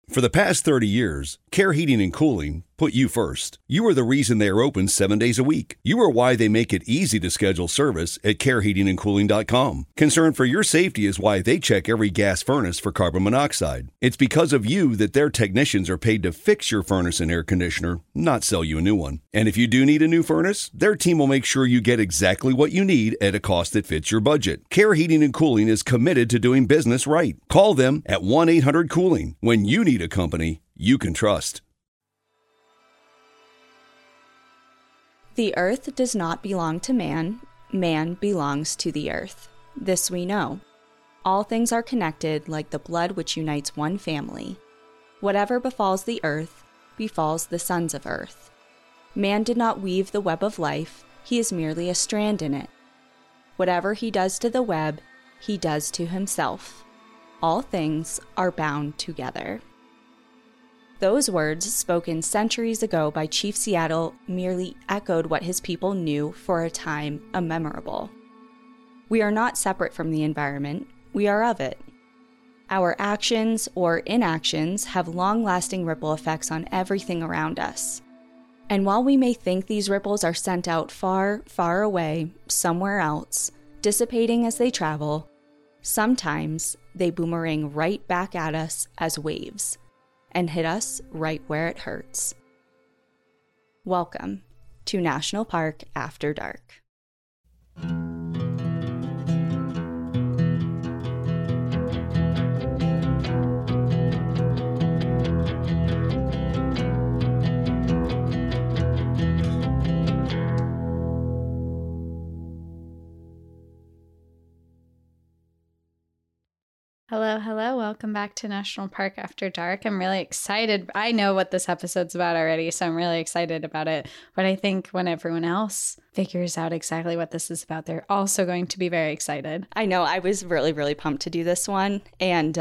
For the past 30 years, Care Heating and Cooling put you first. You are the reason they are open 7 days a week. You are why they make it easy to schedule service at careheatingandcooling.com. Concern for your safety is why they check every gas furnace for carbon monoxide. It's because of you that their technicians are paid to fix your furnace and air conditioner, not sell you a new one. And if you do need a new furnace, their team will make sure you get exactly what you need at a cost that fits your budget. Care Heating and Cooling is committed to doing business right. Call them at 1-800-COOLING when you need a company you can trust. The earth does not belong to man. Man belongs to the earth. This we know. All things are connected like the blood which unites one family. Whatever befalls the earth, befalls the sons of earth. Man did not weave the web of life. He is merely a strand in it. Whatever he does to the web, he does to himself. All things are bound together. Those words, spoken centuries ago by Chief Seattle, merely echoed what his people knew for a time immemorable. We are not separate from the environment, we are of it. Our actions or inactions have long-lasting ripple effects on everything around us. And while we may think these ripples are sent out far, far away, somewhere else, dissipating as they travel, sometimes they boomerang right back at us as waves and hit us right where it hurts. Welcome to National Park After Dark. Hello. Welcome back to National Park After Dark. I'm really excited. I know what this episode's about already, so I'm really excited about it. But I think when everyone else figures out exactly what this is about, they're also going to be very excited. I know. I was really, really pumped to do this one, and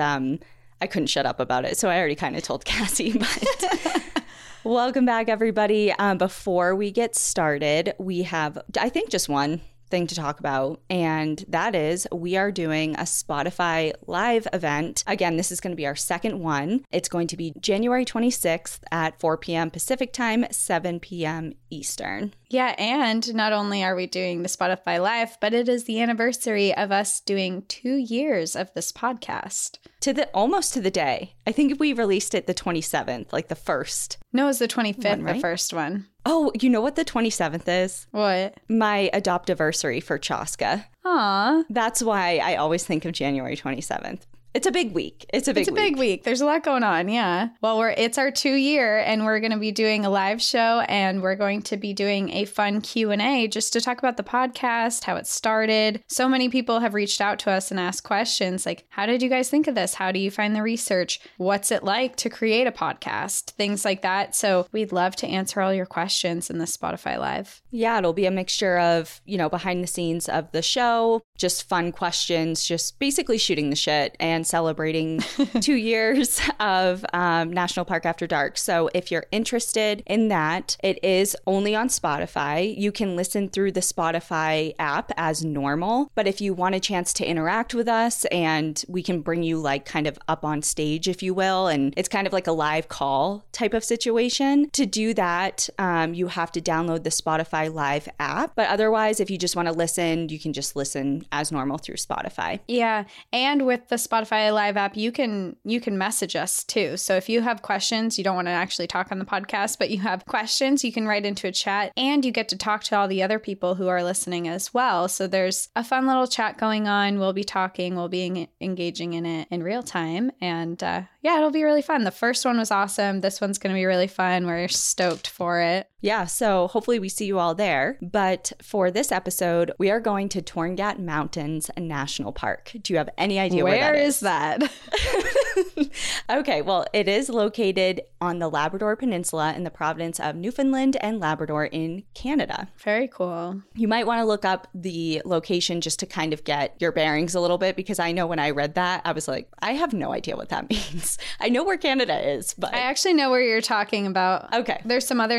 I couldn't shut up about it, so I already kind of told Cassie. But welcome back, everybody. Before we get started, we have, I think, just one thing to talk about, and that is we are doing a Spotify live event. Again, this is going to be our second one. It's going to be January 26th at 4 p.m. Pacific time, 7 p.m. Eastern. Yeah, and not only are we doing the Spotify Live, but it is the anniversary of us doing 2 years of this podcast. Almost to the day. I think we released it the 27th, like the first. No, it was the 25th, one, right? The first one. Oh, you know what the 27th is? What? My adoptiversary for Chaska. Aw. That's why I always think of January 27th. It's a big week. It's a big week. There's a lot going on, yeah. Well, it's our 2 year, and we're going to be doing a live show, and we're going to be doing a fun Q&A just to talk about the podcast, how it started. So many people have reached out to us and asked questions like, how did you guys think of this? How do you find the research? What's it like to create a podcast? Things like that. So we'd love to answer all your questions in the Spotify Live. Yeah, it'll be a mixture of, behind the scenes of the show, just fun questions, just basically shooting the shit and celebrating 2 years of National Park After Dark. So if you're interested in that, it is only on Spotify. You can listen through the Spotify app as normal. But if you want a chance to interact with us, and we can bring you like kind of up on stage, if you will, and it's kind of like a live call type of situation. To do that, you have to download the Spotify Live app. But otherwise, if you just want to listen, you can just listen as normal through Spotify. Yeah. And with the Spotify Live app, you can message us too. So if you have questions, you don't want to actually talk on the podcast, but you have questions, you can write into a chat, and you get to talk to all the other people who are listening as well. So there's a fun little chat going on. We'll be talking, we'll be engaging in it in real time. And yeah, it'll be really fun. The first one was awesome. This one's going to be really fun. We're stoked for it. Yeah, so hopefully we see you all there. But for this episode, we are going to Torngat Mountains National Park. Do you have any idea where that is? Where is that? Okay, well, it is located on the Labrador Peninsula in the province of Newfoundland and Labrador in Canada. Very cool. You might want to look up the location just to kind of get your bearings a little bit, because I know when I read that, I was like, I have no idea what that means. I know where Canada is, but I actually know where you're talking about. Okay. There's some other national parks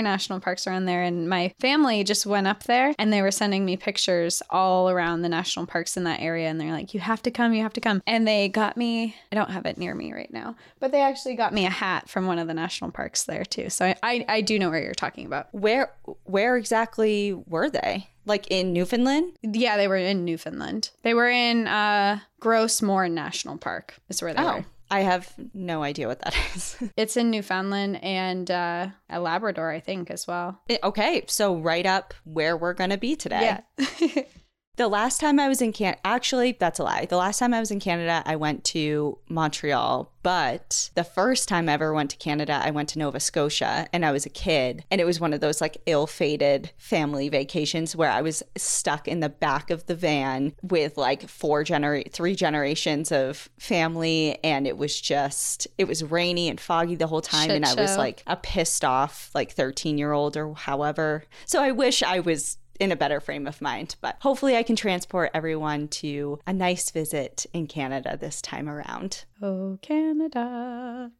parks around there. And my family just went up there and they were sending me pictures all around the national parks in that area. And they're like, you have to come, you have to come. And they got me, I don't have it near me right now, but they actually got me a hat from one of the national parks there too. So I do know where you're talking about. Where exactly were they? Like in Newfoundland? Yeah, they were in Newfoundland. They were in Gross Moor National Park is where they were. I have no idea what that is. It's in Newfoundland and a Labrador, I think, as well. Okay, so right up where we're going to be today. Yeah. The last time I was in Canada, actually, that's a lie. The last time I was in Canada, I went to Montreal. But the first time I ever went to Canada, I went to Nova Scotia and I was a kid. And it was one of those like ill-fated family vacations where I was stuck in the back of the van with like three generations of family. And it was rainy and foggy the whole time. And I was like a pissed off like 13-year-old or however. So I wish I was in a better frame of mind, but hopefully I can transport everyone to a nice visit in Canada this time around. Oh, Canada.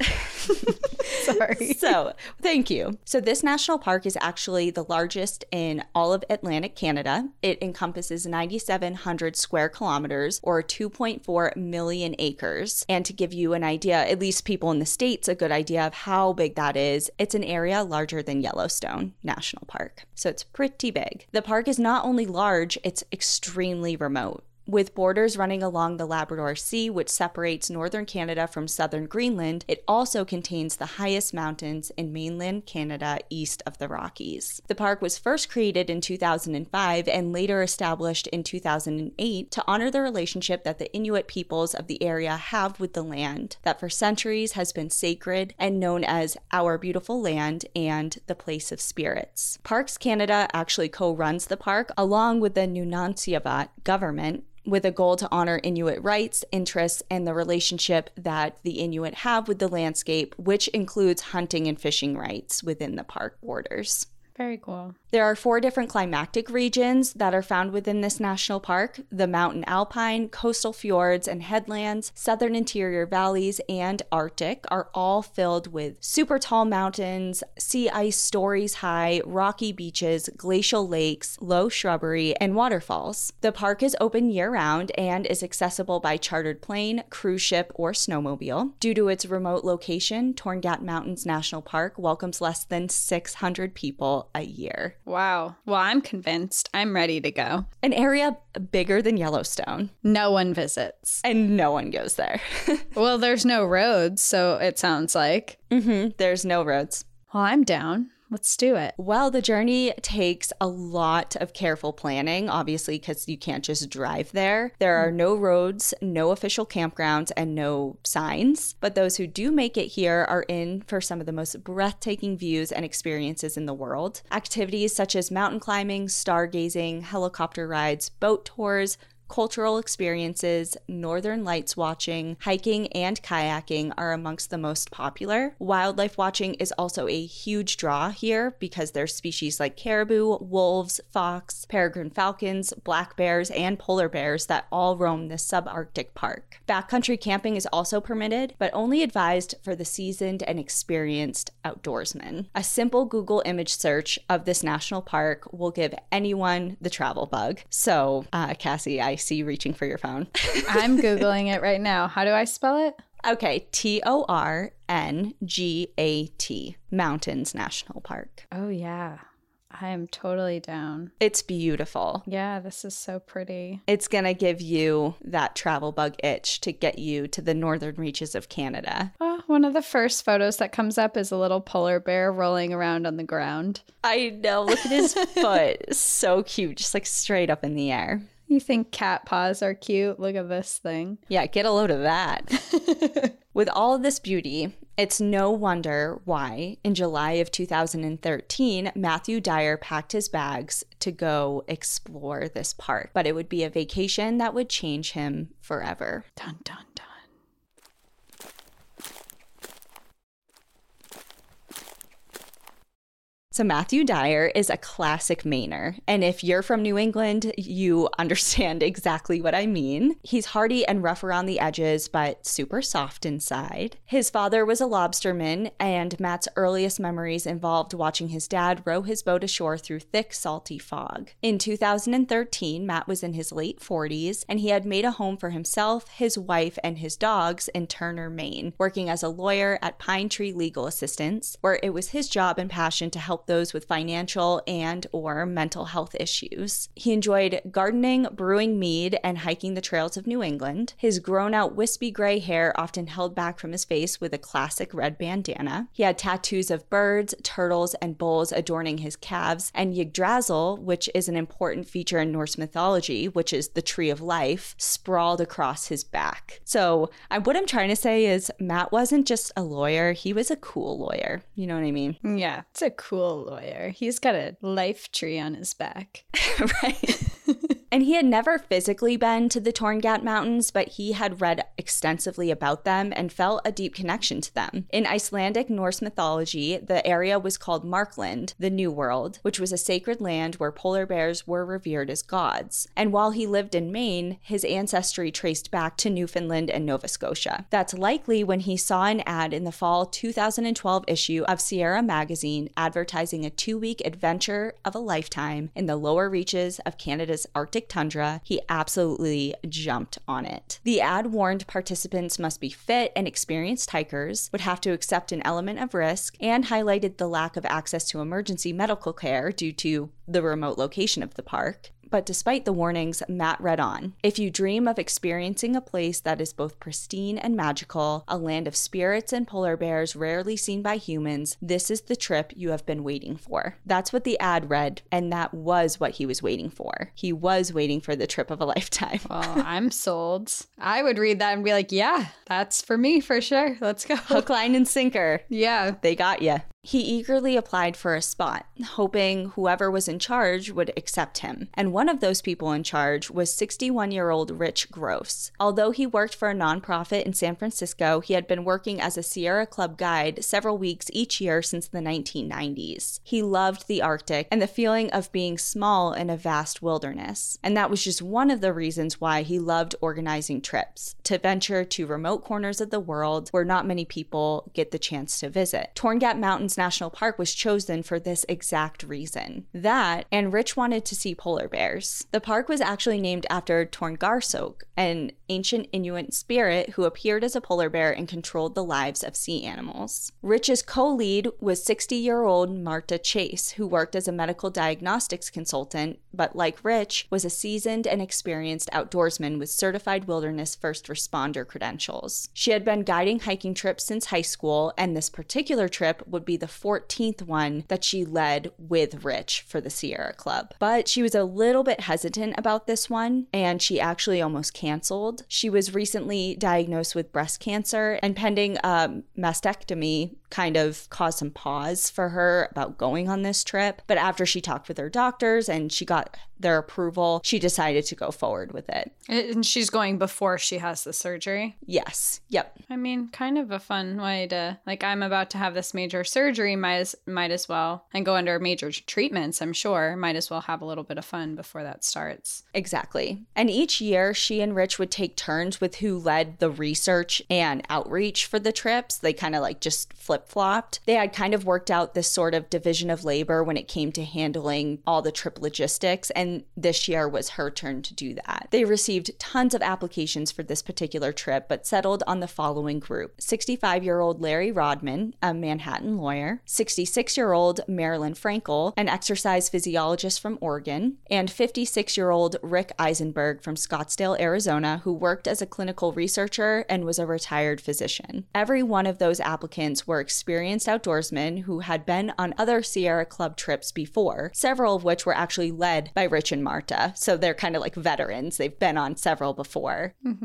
Sorry. So, thank you. So, this national park is actually the largest in all of Atlantic Canada. It encompasses 9,700 square kilometers or 2.4 million acres. And to give you an idea, at least people in the States, a good idea of how big that is, it's an area larger than Yellowstone National Park. So, it's pretty big. The park is not only large, it's extremely remote. With borders running along the Labrador Sea, which separates northern Canada from southern Greenland, it also contains the highest mountains in mainland Canada east of the Rockies. The park was first created in 2005 and later established in 2008 to honor the relationship that the Inuit peoples of the area have with the land, that for centuries has been sacred and known as our beautiful land and the place of spirits. Parks Canada actually co-runs the park along with the Nunatsiavut government, with a goal to honor Inuit rights, interests, and the relationship that the Inuit have with the landscape, which includes hunting and fishing rights within the park borders. Very cool. There are 4 different climatic regions that are found within this national park: the mountain alpine, coastal fjords and headlands, southern interior valleys, and Arctic are all filled with super tall mountains, sea ice stories high, rocky beaches, glacial lakes, low shrubbery, and waterfalls. The park is open year-round and is accessible by chartered plane, cruise ship, or snowmobile. Due to its remote location, Torngat Mountains National Park welcomes less than 600 people a year. Wow. Well, I'm convinced. I'm ready to go. An area bigger than Yellowstone. No one visits. And no one goes there. Well, there's no roads, so it sounds like. There's no roads. Well, I'm down. Let's do it. Well, the journey takes a lot of careful planning, obviously, because you can't just drive there. There are no roads, no official campgrounds, and no signs. But those who do make it here are in for some of the most breathtaking views and experiences in the world. Activities such as mountain climbing, stargazing, helicopter rides, boat tours, cultural experiences, northern lights watching, hiking, and kayaking are amongst the most popular. Wildlife watching is also a huge draw here because there's species like caribou, wolves, fox, peregrine falcons, black bears, and polar bears that all roam this subarctic park. Backcountry camping is also permitted, but only advised for the seasoned and experienced outdoorsmen. A simple Google image search of this national park will give anyone the travel bug. So, Cassie, I see you reaching for your phone. I'm Googling it right now. How do I spell it? Okay, Torngat, Mountains National Park. Oh, yeah. I am totally down. It's beautiful. Yeah, this is so pretty. It's going to give you that travel bug itch to get you to the northern reaches of Canada. Oh, one of the first photos that comes up is a little polar bear rolling around on the ground. I know. Look at his foot. So cute. Just like straight up in the air. You think cat paws are cute? Look at this thing. Yeah, get a load of that. With all of this beauty, it's no wonder why, in July of 2013, Matthew Dyer packed his bags to go explore this park. But it would be a vacation that would change him forever. Dun, dun, dun. So Matthew Dyer is a classic Mainer, and if you're from New England, you understand exactly what I mean. He's hardy and rough around the edges, but super soft inside. His father was a lobsterman, and Matt's earliest memories involved watching his dad row his boat ashore through thick, salty fog. In 2013, Matt was in his late 40s, and he had made a home for himself, his wife, and his dogs in Turner, Maine, working as a lawyer at Pine Tree Legal Assistance, where it was his job and passion to help those with financial and or mental health issues. He enjoyed gardening, brewing mead, and hiking the trails of New England. His grown-out wispy gray hair often held back from his face with a classic red bandana. He had tattoos of birds, turtles, and bulls adorning his calves, and Yggdrasil, which is an important feature in Norse mythology, which is the tree of life, sprawled across his back. So what I'm trying to say is Matt wasn't just a lawyer, he was a cool lawyer. You know what I mean? Yeah, it's a cool lawyer. He's got a life tree on his back. Right. And he had never physically been to the Torngat Mountains, but he had read extensively about them and felt a deep connection to them. In Icelandic Norse mythology, the area was called Markland, the New World, which was a sacred land where polar bears were revered as gods. And while he lived in Maine, his ancestry traced back to Newfoundland and Nova Scotia. That's likely when he saw an ad in the fall 2012 issue of Sierra Magazine advertising a 2-week adventure of a lifetime in the lower reaches of Canada's Arctic tundra. He absolutely jumped on it. The ad warned participants must be fit and experienced hikers, would have to accept an element of risk, and highlighted the lack of access to emergency medical care due to the remote location of the park. But despite the warnings, Matt read on. If you dream of experiencing a place that is both pristine and magical, a land of spirits and polar bears rarely seen by humans, this is the trip you have been waiting for. That's what the ad read, and that was what he was waiting for. He was waiting for the trip of a lifetime. Well, I'm sold. I would read that and be like, yeah, that's for me for sure. Let's go. Hook, line, and sinker. Yeah. They got you. He eagerly applied for a spot, hoping whoever was in charge would accept him. And one of those people in charge was 61-year-old Rich Gross. Although he worked for a nonprofit in San Francisco, he had been working as a Sierra Club guide several weeks each year since the 1990s. He loved the Arctic and the feeling of being small in a vast wilderness. And that was just one of the reasons why he loved organizing trips, to venture to remote corners of the world where not many people get the chance to visit. Torngat Mountains National Park was chosen for this exact reason. That, and Rich wanted to see polar bears. The park was actually named after Torngarsok, an ancient Inuit spirit who appeared as a polar bear and controlled the lives of sea animals. Rich's co-lead was 60-year-old Marta Chase, who worked as a medical diagnostics consultant, but like Rich, was a seasoned and experienced outdoorsman with certified wilderness first responder credentials. She had been guiding hiking trips since high school, and this particular trip would be the 14th one that she led with Rich for the Sierra Club. But she was a little bit hesitant about this one, and she actually almost canceled. She was recently diagnosed with breast cancer, and pending a mastectomy kind of caused some pause for her about going on this trip. But after she talked with her doctors and she got their approval, she decided to go forward with it. And she's going before she has the surgery? Yes. Yep. I mean, kind of a fun way to, like, I'm about to have this major surgery, might as well, and go under major treatments, I'm sure, might as well have a little bit of fun before that starts. Exactly. And each year, she and Rich would take turns with who led the research and outreach for the trips. They kind of like just flip-flopped. They had kind of worked out this sort of division of labor when it came to handling all the trip logistics, and this year was her turn to do that. They received tons of applications for this particular trip, but settled on the following group: 65-year-old Larry Rodman, a Manhattan lawyer; 66-year-old Marilyn Frankel, an exercise physiologist from Oregon; and 56-year-old Rick Eisenberg from Scottsdale, Arizona, who worked as a clinical researcher and was a retired physician. Every one of those applicants were experienced outdoorsmen who had been on other Sierra Club trips before, several of which were actually led by Rich and Marta. So they're kind of like veterans. They've been on several before. Mm-hmm.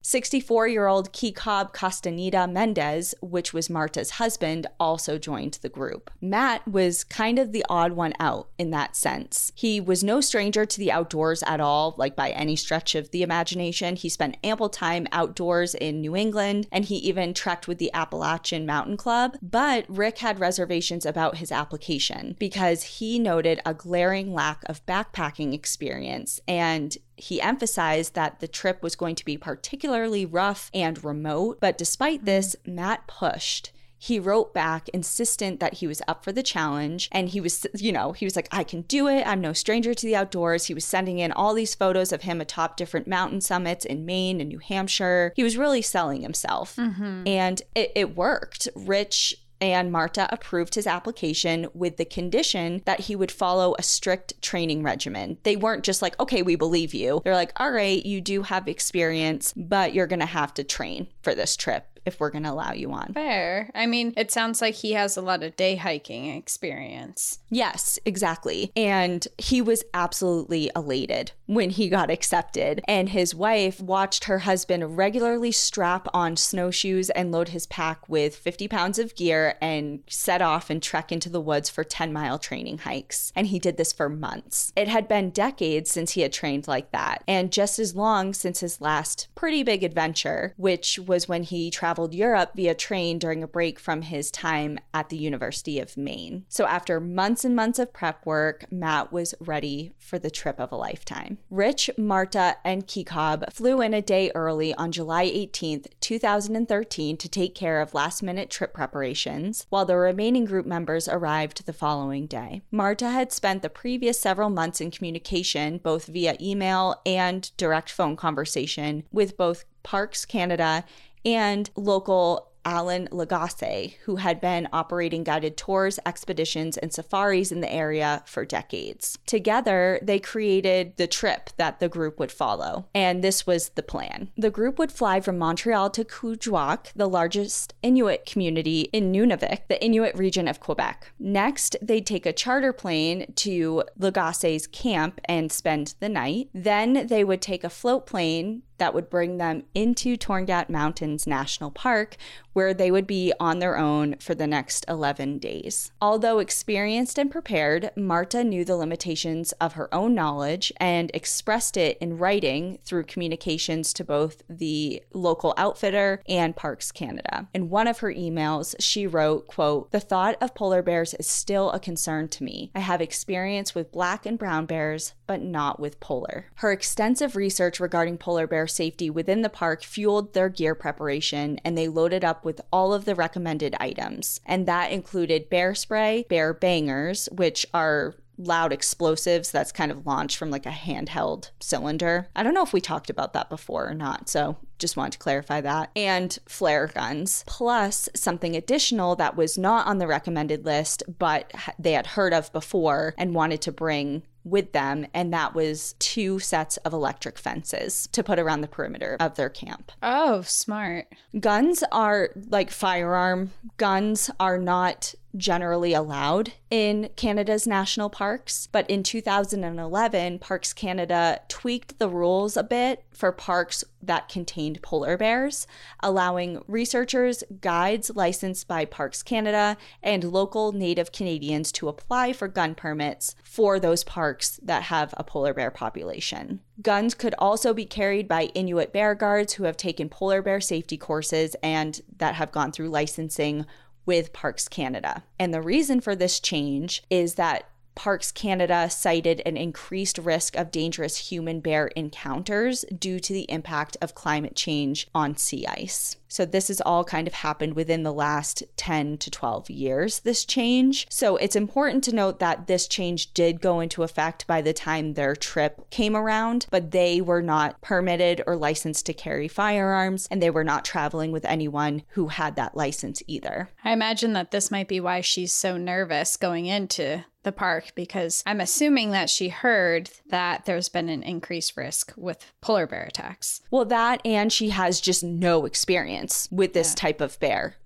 64-year-old Kikob Castaneda Mendez, which was Marta's husband, also joined the group. Matt was kind of the odd one out in that sense. He was no stranger to the outdoors at all, like by any stretch of the imagination. He spent ample time outdoors in New England, and he even trekked with the Appalachian Mountain Club. But Rick had reservations about his application because he noted a glaring lack of backpacking experience, and he emphasized that the trip was going to be particularly rough and remote. But despite this, Matt pushed. He wrote back insistent that he was up for the challenge, and he was like, I can do it. I'm no stranger to the outdoors. He was sending in all these photos of him atop different mountain summits in Maine and New Hampshire. He was really selling himself. And it worked. Rich and Marta approved his application with the condition that he would follow a strict training regimen. They weren't just like, okay, we believe you. They're like, all right, you do have experience, but you're going to have to train for this trip if we're going to allow you on. Fair. I mean, it sounds like he has a lot of day hiking experience. Yes, exactly. And he was absolutely elated when he got accepted. And his wife watched her husband regularly strap on snowshoes and load his pack with 50 pounds of gear and set off and trek into the woods for 10-mile training hikes. And he did this for months. It had been decades since he had trained like that, and just as long since his last pretty big adventure, which was when he traveled Europe via train during a break from his time at the University of Maine. So after months and months of prep work, Matt was ready for the trip of a lifetime. Rich, Marta, and Kikob flew in a day early on July 18th, 2013 to take care of last-minute trip preparations, while the remaining group members arrived the following day. Marta had spent the previous several months in communication, both via email and direct phone conversation, with both Parks Canada and local Alan Lagasse, who had been operating guided tours, expeditions, and safaris in the area for decades. Together, they created the trip that the group would follow, and this was the plan. The group would fly from Montreal to Kuujjuaq, the largest Inuit community in Nunavik, the Inuit region of Quebec. Next, they'd take a charter plane to Lagasse's camp and spend the night. Then they would take a float plane that would bring them into Torngat Mountains National Park, where they would be on their own for the next 11 days. Although experienced and prepared, Marta knew the limitations of her own knowledge and expressed it in writing through communications to both the local outfitter and Parks Canada. In one of her emails, she wrote, quote, "The thought of polar bears is still a concern to me. I have experience with black and brown bears, but not with polar." Her extensive research regarding polar bear safety within the park fueled their gear preparation, and they loaded up with all of the recommended items. And that included bear spray, bear bangers, which are loud explosives that's kind of launched from like a handheld cylinder. I don't know if we talked about that before or not, so just wanted to clarify that. And flare guns, plus something additional that was not on the recommended list, but they had heard of before and wanted to bring with them, and that was 2 sets of electric fences to put around the perimeter of their camp. Oh, smart. Guns are like firearm guns are not generally allowed in Canada's national parks, but in 2011, Parks Canada tweaked the rules a bit for parks that contained polar bears, allowing researchers, guides licensed by Parks Canada, and local Native Canadians to apply for gun permits for those parks that have a polar bear population. Guns could also be carried by Inuit bear guards who have taken polar bear safety courses and that have gone through licensing with Parks Canada. And the reason for this change is that Parks Canada cited an increased risk of dangerous human-bear encounters due to the impact of climate change on sea ice. So this has all kind of happened within the last 10 to 12 years, this change. So it's important to note that this change did go into effect by the time their trip came around, but they were not permitted or licensed to carry firearms, and they were not traveling with anyone who had that license either. I imagine that this might be why she's so nervous going into the park, because I'm assuming that she heard that there's been an increased risk with polar bear attacks. Well, that, and she has just no experience with this type of bear.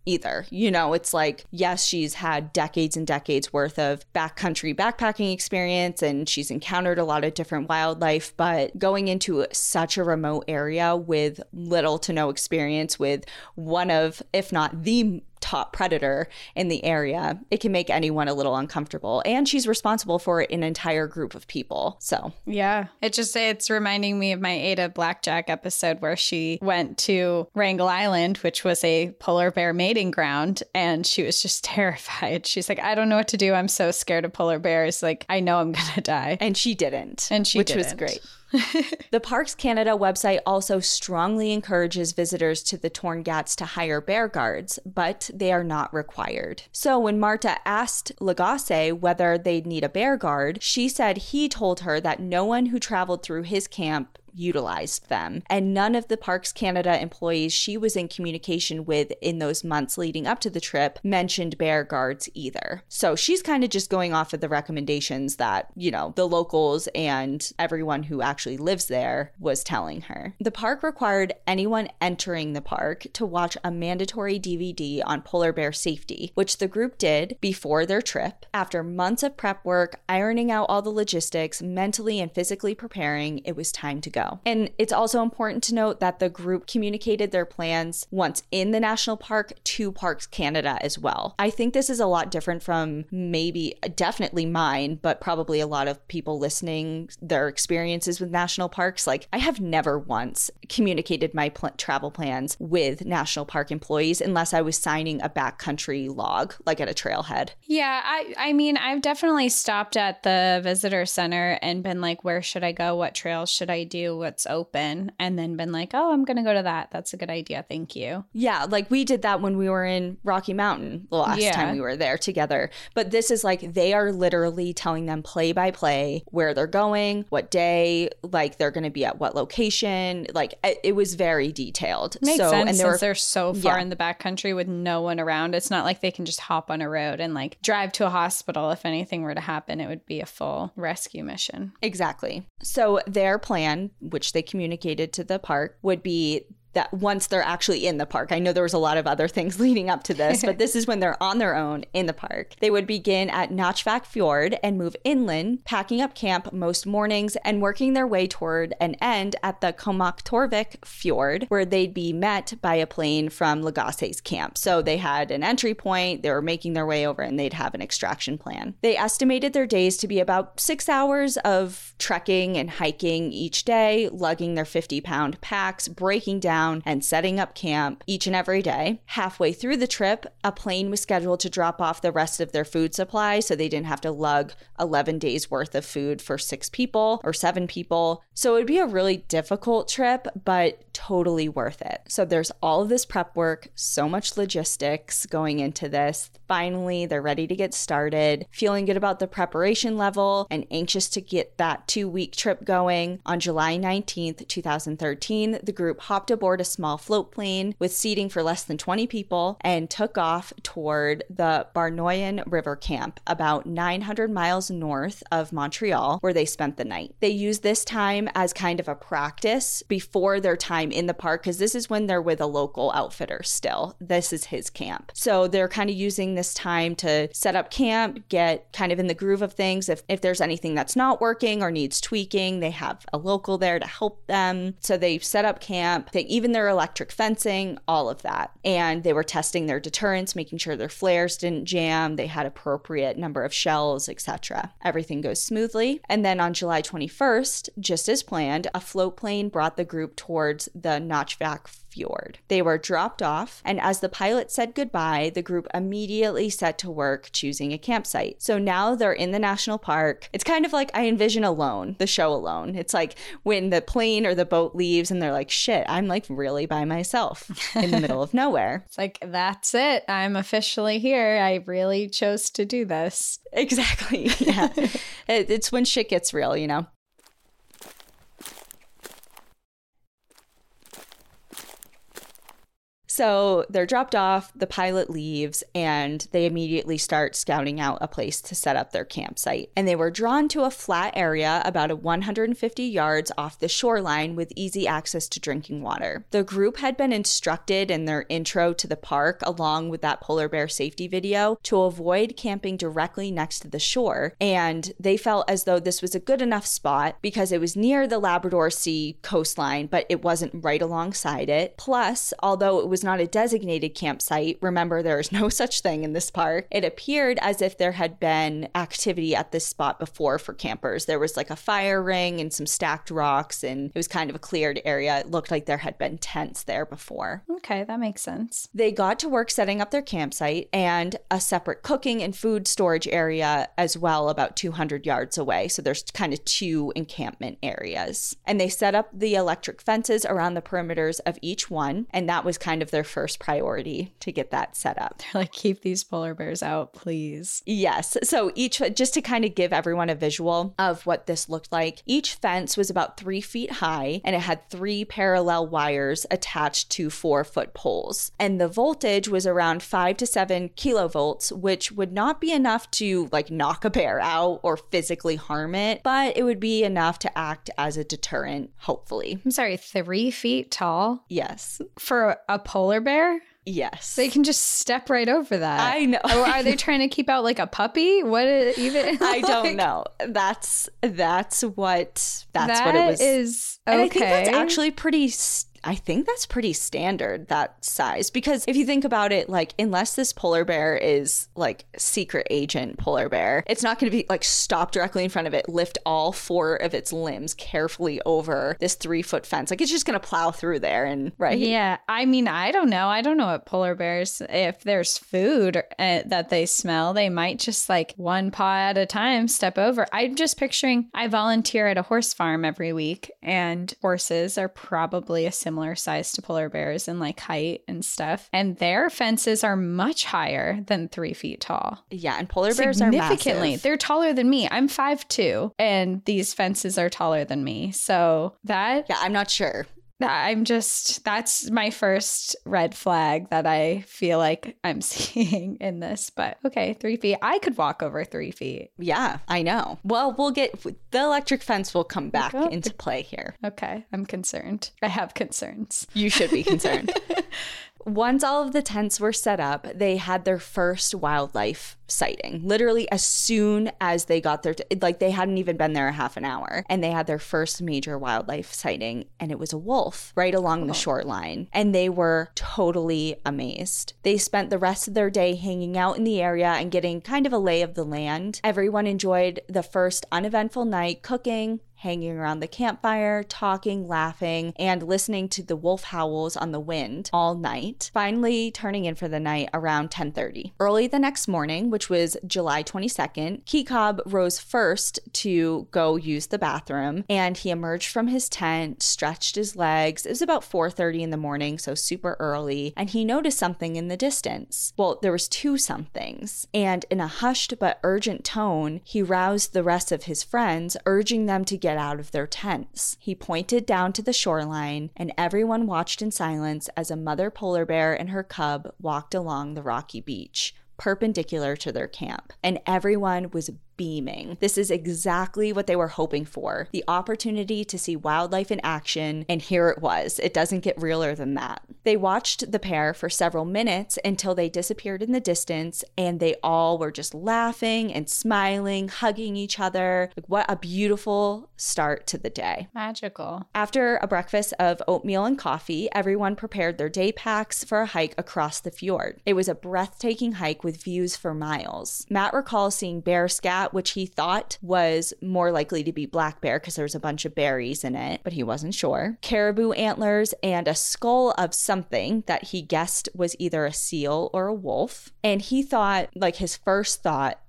either. You know, it's like, yes, she's had decades and decades worth of backcountry backpacking experience and she's encountered a lot of different wildlife, but going into such a remote area with little to no experience with one of, if not the top predator in the area, it can make anyone a little uncomfortable. And she's responsible for an entire group of people. So yeah, it's reminding me of my Ada Blackjack episode where she went to Wrangel Island, which was a polar bear mating ground, and she was just terrified. She's like, I don't know what to do. I'm so scared of polar bears. Like, I know I'm gonna die. And she didn't. Which was great. The Parks Canada website also strongly encourages visitors to the Torn Ghats to hire bear guards, but they are not required. So when Marta asked Lagasse whether they'd need a bear guard, she said he told her that no one who traveled through his camp utilized them. And none of the Parks Canada employees she was in communication with in those months leading up to the trip mentioned bear guards either. So she's kind of just going off of the recommendations that, you know, the locals and everyone who actually lives there was telling her. The park required anyone entering the park to watch a mandatory DVD on polar bear safety, which the group did before their trip. After months of prep work, ironing out all the logistics, mentally and physically preparing, it was time to go. And it's also important to note that the group communicated their plans once in the national park to Parks Canada as well. I think this is a lot different from definitely mine, but probably a lot of people listening, their experiences with national parks. Like, I have never once communicated my travel plans with national park employees unless I was signing a backcountry log, like at a trailhead. Yeah, I mean, I've definitely stopped at the visitor center and been like, where should I go? What trails should I do? What's open? And then been like, oh, I'm going to go to that. That's a good idea. Thank you. Yeah, like we did that when we were in Rocky Mountain the last time we were there together. But this is like, they are literally telling them play by play where they're going, what day, like they're going to be at what location. Like it was very detailed. Makes sense, and since they're so far in the backcountry with no one around. It's not like they can just hop on a road and like drive to a hospital. If anything were to happen, it would be a full rescue mission. Exactly. So their plan, which they communicated to the park, would be that once they're actually in the park, I know there was a lot of other things leading up to this, but this is when they're on their own in the park. They would begin at Nachvak Fjord and move inland, packing up camp most mornings and working their way toward an end at the Komaktorvik Fjord, where they'd be met by a plane from Lagasse's camp. So they had an entry point, they were making their way over, and they'd have an extraction plan. They estimated their days to be about 6 hours of trekking and hiking each day, lugging their 50-pound packs, breaking down and setting up camp each and every day. Halfway through the trip, a plane was scheduled to drop off the rest of their food supply so they didn't have to lug 11 days worth of food for 6 people or 7 people. So it would be a really difficult trip, but totally worth it. So there's all of this prep work, so much logistics going into this. Finally, they're ready to get started, feeling good about the preparation level and anxious to get that 2-week trip going. On July 19th, 2013, the group hopped aboard a small float plane with seating for less than 20 people and took off toward the Barnoyan River Camp, about 900 miles north of Montreal, where they spent the night. They used this time as kind of a practice before their time in the park, because this is when they're with a local outfitter still. This is his camp. So they're kind of using this time to set up camp, get kind of in the groove of things. If there's anything that's not working or needs tweaking, they have a local there to help them. So they set up camp, even their electric fencing, all of that. And they were testing their deterrents, making sure their flares didn't jam, they had appropriate number of shells, etc. Everything goes smoothly. And then on July 21st, just as planned, a float plane brought the group towards the Nachvak Fjord. They were dropped off, and as the pilot said goodbye, the group immediately set to work choosing a campsite. So now they're in the national park. It's kind of like I envision Alone, the show Alone. It's like when the plane or the boat leaves and they're like, shit, I'm like really by myself in the middle of nowhere. It's like, that's it. I'm officially here. I really chose to do this. Exactly. Yeah. It's when shit gets real, you know? So they're dropped off, the pilot leaves, and they immediately start scouting out a place to set up their campsite. And they were drawn to a flat area about 150 yards off the shoreline with easy access to drinking water. The group had been instructed in their intro to the park, along with that polar bear safety video, to avoid camping directly next to the shore. And they felt as though this was a good enough spot because it was near the Labrador Sea coastline, but it wasn't right alongside it. Plus, although it was not a designated campsite, remember there is no such thing in this park, it appeared as if there had been activity at this spot before for campers. There was like a fire ring and some stacked rocks, and it was kind of a cleared area. It looked like there had been tents there before. Okay, that makes sense. They got to work setting up their campsite and a separate cooking and food storage area as well, about 200 yards away. So there's kind of two encampment areas. And they set up the electric fences around the perimeters of each one. And that was kind of their first priority, to get that set up. They're like, keep these polar bears out, please. Yes. So each, just to kind of give everyone a visual of what this looked like, each fence was about 3 feet high and it had 3 parallel wires attached to 4-foot poles. And the voltage was around 5 to 7 kilovolts, which would not be enough to like knock a bear out or physically harm it, but it would be enough to act as a deterrent, hopefully. I'm sorry, 3 feet tall? Yes. For a polar bear? Yes. They can just step right over that. I know. Or are they trying to keep out like a puppy? What even? I don't know. That's what it was. Is okay. And I think that's actually pretty standard, that size, because if you think about it, like, unless this polar bear is like secret agent polar bear, it's not going to be like stop directly in front of it, lift all 4 of its limbs carefully over this 3-foot fence. Like, it's just going to plow through there and right. Yeah. I mean, I don't know what polar bears, if there's food that they smell, they might just like one paw at a time step over. I'm just picturing, I volunteer at a horse farm every week, and horses are probably a similar size to polar bears in like height and stuff. And their fences are much higher than 3 feet tall. Yeah, and polar bears are significantly. massive. They're taller than me. I'm 5'2", and these fences are taller than me. So that... Yeah, I'm not sure. That's my first red flag that I feel like I'm seeing in this. But okay, 3 feet. I could walk over 3 feet. Yeah, I know. Well, the electric fence will come back into play here. Okay, I'm concerned. I have concerns. You should be concerned. Once all of the tents were set up, they had their first wildlife sighting. Literally as soon as they got there, like they hadn't even been there a half an hour, and they had their first major wildlife sighting, and it was a wolf right along the shoreline. And they were totally amazed. They spent the rest of their day hanging out in the area and getting kind of a lay of the land. Everyone enjoyed the first uneventful night cooking, hanging around the campfire, talking, laughing, and listening to the wolf howls on the wind all night, finally turning in for the night around 10:30. Early the next morning, which was July 22nd, Key Cobb rose first to go use the bathroom, and he emerged from his tent, stretched his legs. It was about 4:30 in the morning, so super early, and he noticed something in the distance. Well, there was 2 somethings, and in a hushed but urgent tone, he roused the rest of his friends, urging them to get out of their tents. He pointed down to the shoreline, and everyone watched in silence as a mother polar bear and her cub walked along the rocky beach, perpendicular to their camp. And everyone was beaming. This is exactly what they were hoping for, the opportunity to see wildlife in action, and here it was. It doesn't get realer than that. They watched the pair for several minutes until they disappeared in the distance, and they all were just laughing and smiling, hugging each other. Like, what a beautiful start to the day. Magical. After a breakfast of oatmeal and coffee, everyone prepared their day packs for a hike across the fjord. It was a breathtaking hike with views for miles. Matt recalls seeing bear scat, which he thought was more likely to be black bear because there's a bunch of berries in it, but he wasn't sure. Caribou antlers and a skull of something that he guessed was either a seal or a wolf. And he thought, like, his first thought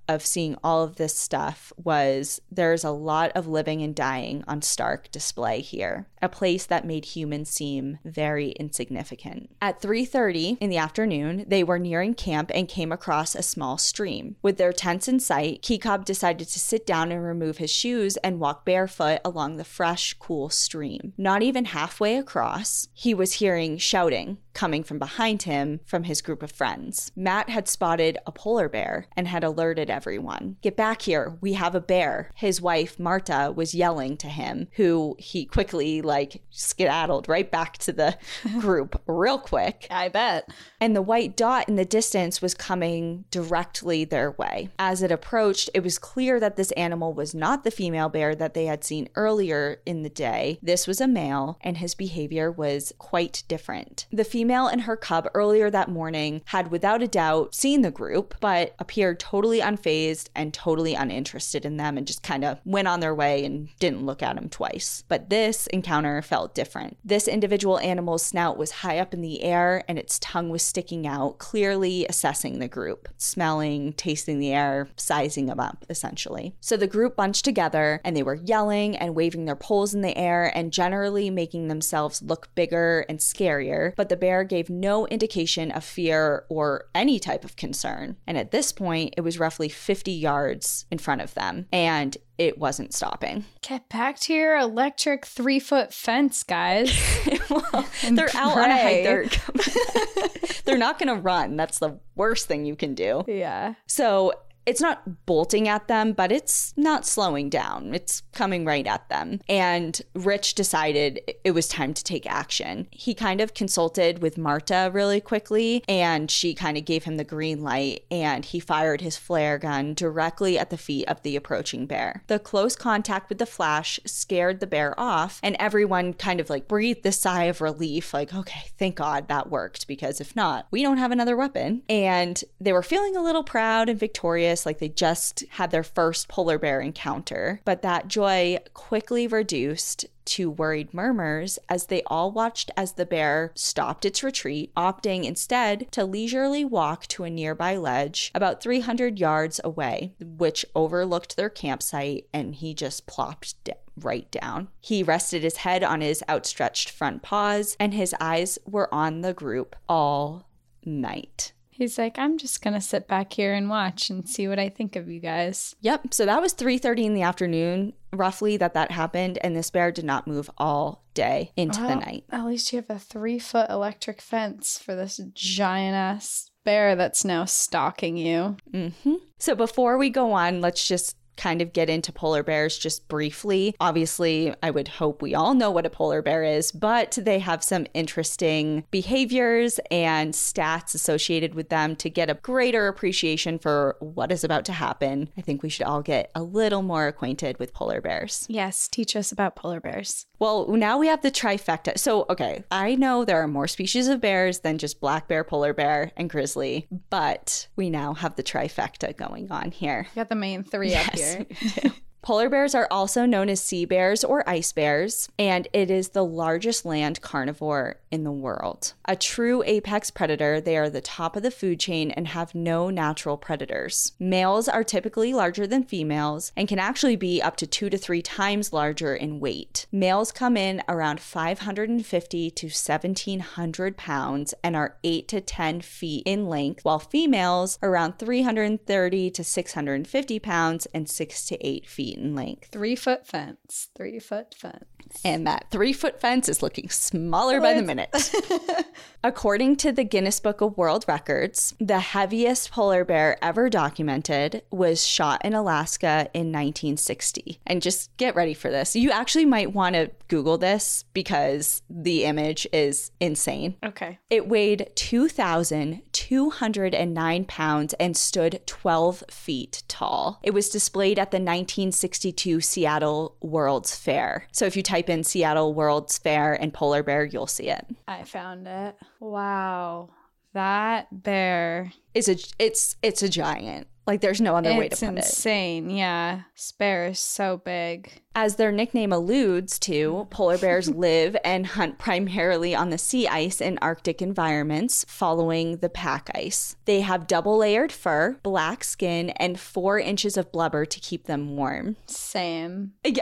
of seeing all of this stuff was there's a lot of living and dying on stark display here, a place that made humans seem very insignificant. At 3:30 in the afternoon, they were nearing camp and came across a small stream. With their tents in sight, Kikob decided to sit down and remove his shoes and walk barefoot along the fresh, cool stream. Not even halfway across, he was hearing shouting coming from behind him from his group of friends. Matt had spotted a polar bear and had alerted everyone. "Get back here, we have a bear." His wife, Marta, was yelling to him, who he quickly skedaddled right back to the group real quick. I bet. And the white dot in the distance was coming directly their way. As it approached, it was clear that this animal was not the female bear that they had seen earlier in the day. This was a male, and his behavior was quite different. The female and her cub earlier that morning had without a doubt seen the group, but appeared totally unfazed and totally uninterested in them and just kind of went on their way and didn't look at them twice. But this encounter felt different. This individual animal's snout was high up in the air and its tongue was sticking out, clearly assessing the group, smelling, tasting the air, sizing them up, essentially. So the group bunched together and they were yelling and waving their poles in the air and generally making themselves look bigger and scarier, but the bear gave no indication of fear or any type of concern. And at this point, it was roughly 50 yards in front of them, and it wasn't stopping. Get back to your electric 3-foot fence, guys. Well, they're out on a hike. They're not going to run. That's the worst thing you can do. Yeah. So it's not bolting at them, but it's not slowing down. It's coming right at them. And Rich decided it was time to take action. He kind of consulted with Marta really quickly, and she kind of gave him the green light, and he fired his flare gun directly at the feet of the approaching bear. The close contact with the flash scared the bear off, and everyone kind of breathed this sigh of relief, okay, thank God that worked, because if not, we don't have another weapon. And they were feeling a little proud and victorious, like they just had their first polar bear encounter. But that joy quickly reduced to worried murmurs as they all watched as the bear stopped its retreat, opting instead to leisurely walk to a nearby ledge about 300 yards away, which overlooked their campsite, and he just plopped right down. He rested his head on his outstretched front paws, and his eyes were on the group all night. He's like, I'm just going to sit back here and watch and see what I think of you guys. Yep. So that was 3:30 in the afternoon, roughly, that happened. And this bear did not move all day into the night. At least you have a 3-foot electric fence for this giant-ass bear that's now stalking you. Mm-hmm. So before we go on, let's just kind of get into polar bears just briefly. Obviously, I would hope we all know what a polar bear is, but they have some interesting behaviors and stats associated with them to get a greater appreciation for what is about to happen. I think we should all get a little more acquainted with polar bears. Yes, teach us about polar bears. Well, now we have the trifecta. So, okay, I know there are more species of bears than just black bear, polar bear, and grizzly, but we now have the trifecta going on here. You got the main three up here. Polar bears are also known as sea bears or ice bears, and it is the largest land carnivore in the world. A true apex predator, they are the top of the food chain and have no natural predators. Males are typically larger than females and can actually be up to 2 to 3 times larger in weight. Males come in around 550 to 1,700 pounds and are 8 to 10 feet in length, while females around 330 to 650 pounds and 6 to 8 feet in length. 3-foot fence. 3-foot fence. And that 3-foot fence is looking smaller by the minute. According to the Guinness Book of World Records, the heaviest polar bear ever documented was shot in Alaska in 1960. And just get ready for this. You actually might want to Google this because the image is insane. Okay. It weighed 2,209 pounds and stood 12 feet tall. It was displayed at the 1962 Seattle World's Fair. So if you type in Seattle World's Fair and polar bear, you'll see it. I found it. Wow. That bear. It's a giant. Like there's no other way to It's put it. insane. Yeah. This bear is so big. As their nickname alludes to, polar bears live and hunt primarily on the sea ice in Arctic environments following the pack ice. They have double-layered fur, black skin, and 4 inches of blubber to keep them warm. Same. Yeah.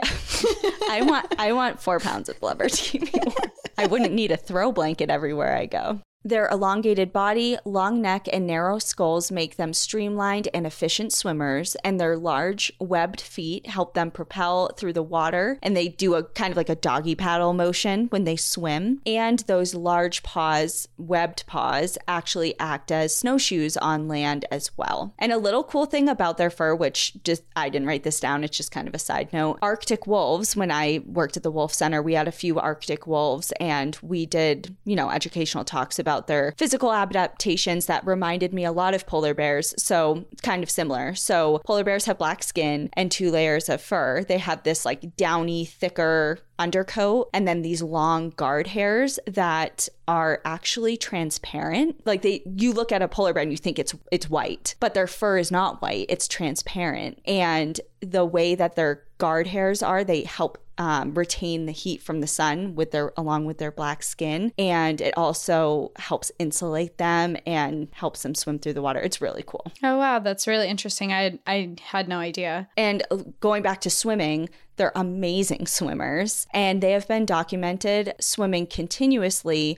I want 4 pounds of blubber to keep me warm. I wouldn't need a throw blanket everywhere I go. Their elongated body, long neck, and narrow skulls make them streamlined and efficient swimmers, and their large, webbed feet help them propel through the water, and they do a kind of like a doggy paddle motion when they swim. And those large paws, webbed paws, actually act as snowshoes on land as well. And a little cool thing about their fur, which just, I didn't write this down, it's just kind of a side note. Arctic wolves, when I worked at the Wolf Center, we had a few Arctic wolves, and we did, educational talks about their physical adaptations that reminded me a lot of polar bears. So kind of similar. So polar bears have black skin and 2 layers of fur. They have this like downy, thicker undercoat, and then these long guard hairs that are actually transparent. Like you look at a polar bear and you think it's white, but their fur is not white. It's transparent. And the way that their guard hairs are, they help retain the heat from the sun along with their black skin, and it also helps insulate them and helps them swim through the water. It's really cool. Oh wow, that's really interesting. I had no idea. And going back to swimming, they're amazing swimmers, and they have been documented swimming continuously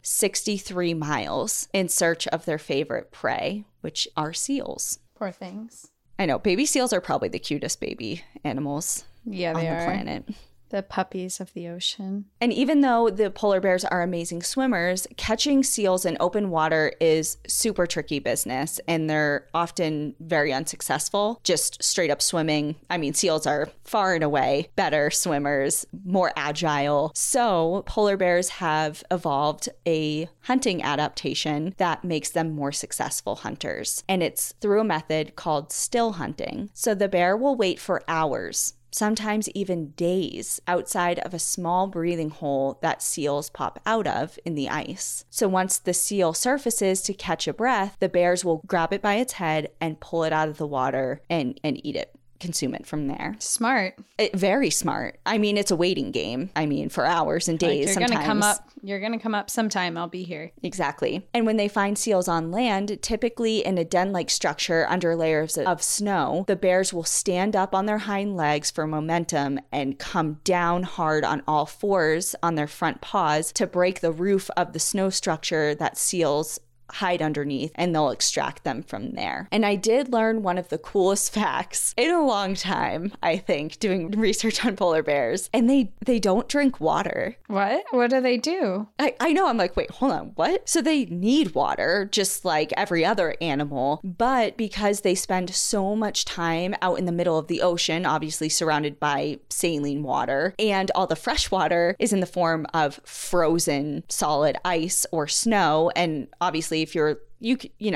63 miles in search of their favorite prey, which are seals. Poor things. I know, baby seals are probably the cutest baby animals on the planet. The puppies of the ocean. And even though the polar bears are amazing swimmers, catching seals in open water is super tricky business, and they're often very unsuccessful. Just straight up swimming. I mean, seals are far and away better swimmers, more agile. So polar bears have evolved a hunting adaptation that makes them more successful hunters. And it's through a method called still hunting. So the bear will wait for hours, sometimes even days, outside of a small breathing hole that seals pop out of in the ice. So once the seal surfaces to catch a breath, the bears will grab it by its head and pull it out of the water and eat it. Consume it from there. Smart. Very smart. I mean, it's a waiting game. I mean, for hours and days. Like you're gonna come up sometime. I'll be here. Exactly. And when they find seals on land, typically in a den-like structure under layers of snow, the bears will stand up on their hind legs for momentum and come down hard on all 4s on their front paws to break the roof of the snow structure that seals hide underneath, and they'll extract them from there. And I did learn one of the coolest facts in a long time, I think, doing research on polar bears. And they don't drink water. What? What do they do? I know. I'm like, wait, hold on. What? So they need water just like every other animal. But because they spend so much time out in the middle of the ocean, obviously surrounded by saline water, and all the fresh water is in the form of frozen solid ice or snow. And obviously, if you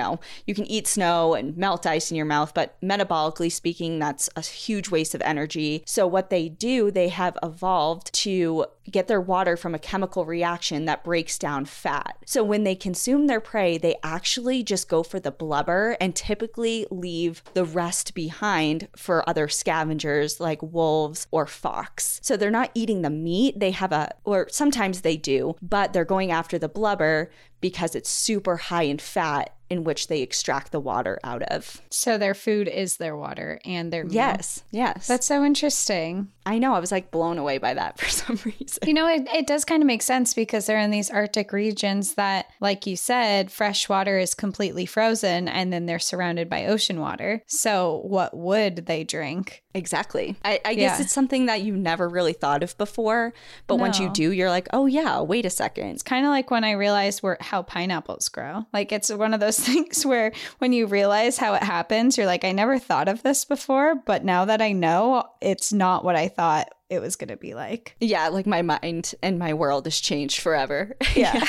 can eat snow and melt ice in your mouth, but metabolically speaking, that's a huge waste of energy. So what they do, they have evolved to get their water from a chemical reaction that breaks down fat. So when they consume their prey, they actually just go for the blubber and typically leave the rest behind for other scavengers like wolves or fox. So they're not eating the meat. Or sometimes they do, but they're going after the blubber because it's super high in fat, in which they extract the water out of. So their food is their water and their meal. Yes. That's so interesting. I know. I was like blown away by that for some reason. It does kind of make sense because they're in these Arctic regions that, like you said, fresh water is completely frozen and then they're surrounded by ocean water. So what would they drink? Exactly. I guess it's something that you never really thought of before. But once you do, you're like, oh yeah, wait a second. It's kind of like when I realized how pineapples grow. Like it's one of those things where when you realize how it happens, you're like, I never thought of this before. But now that I know, it's not what I thought it was going to be like. Yeah, like my mind and my world has changed forever. Yeah.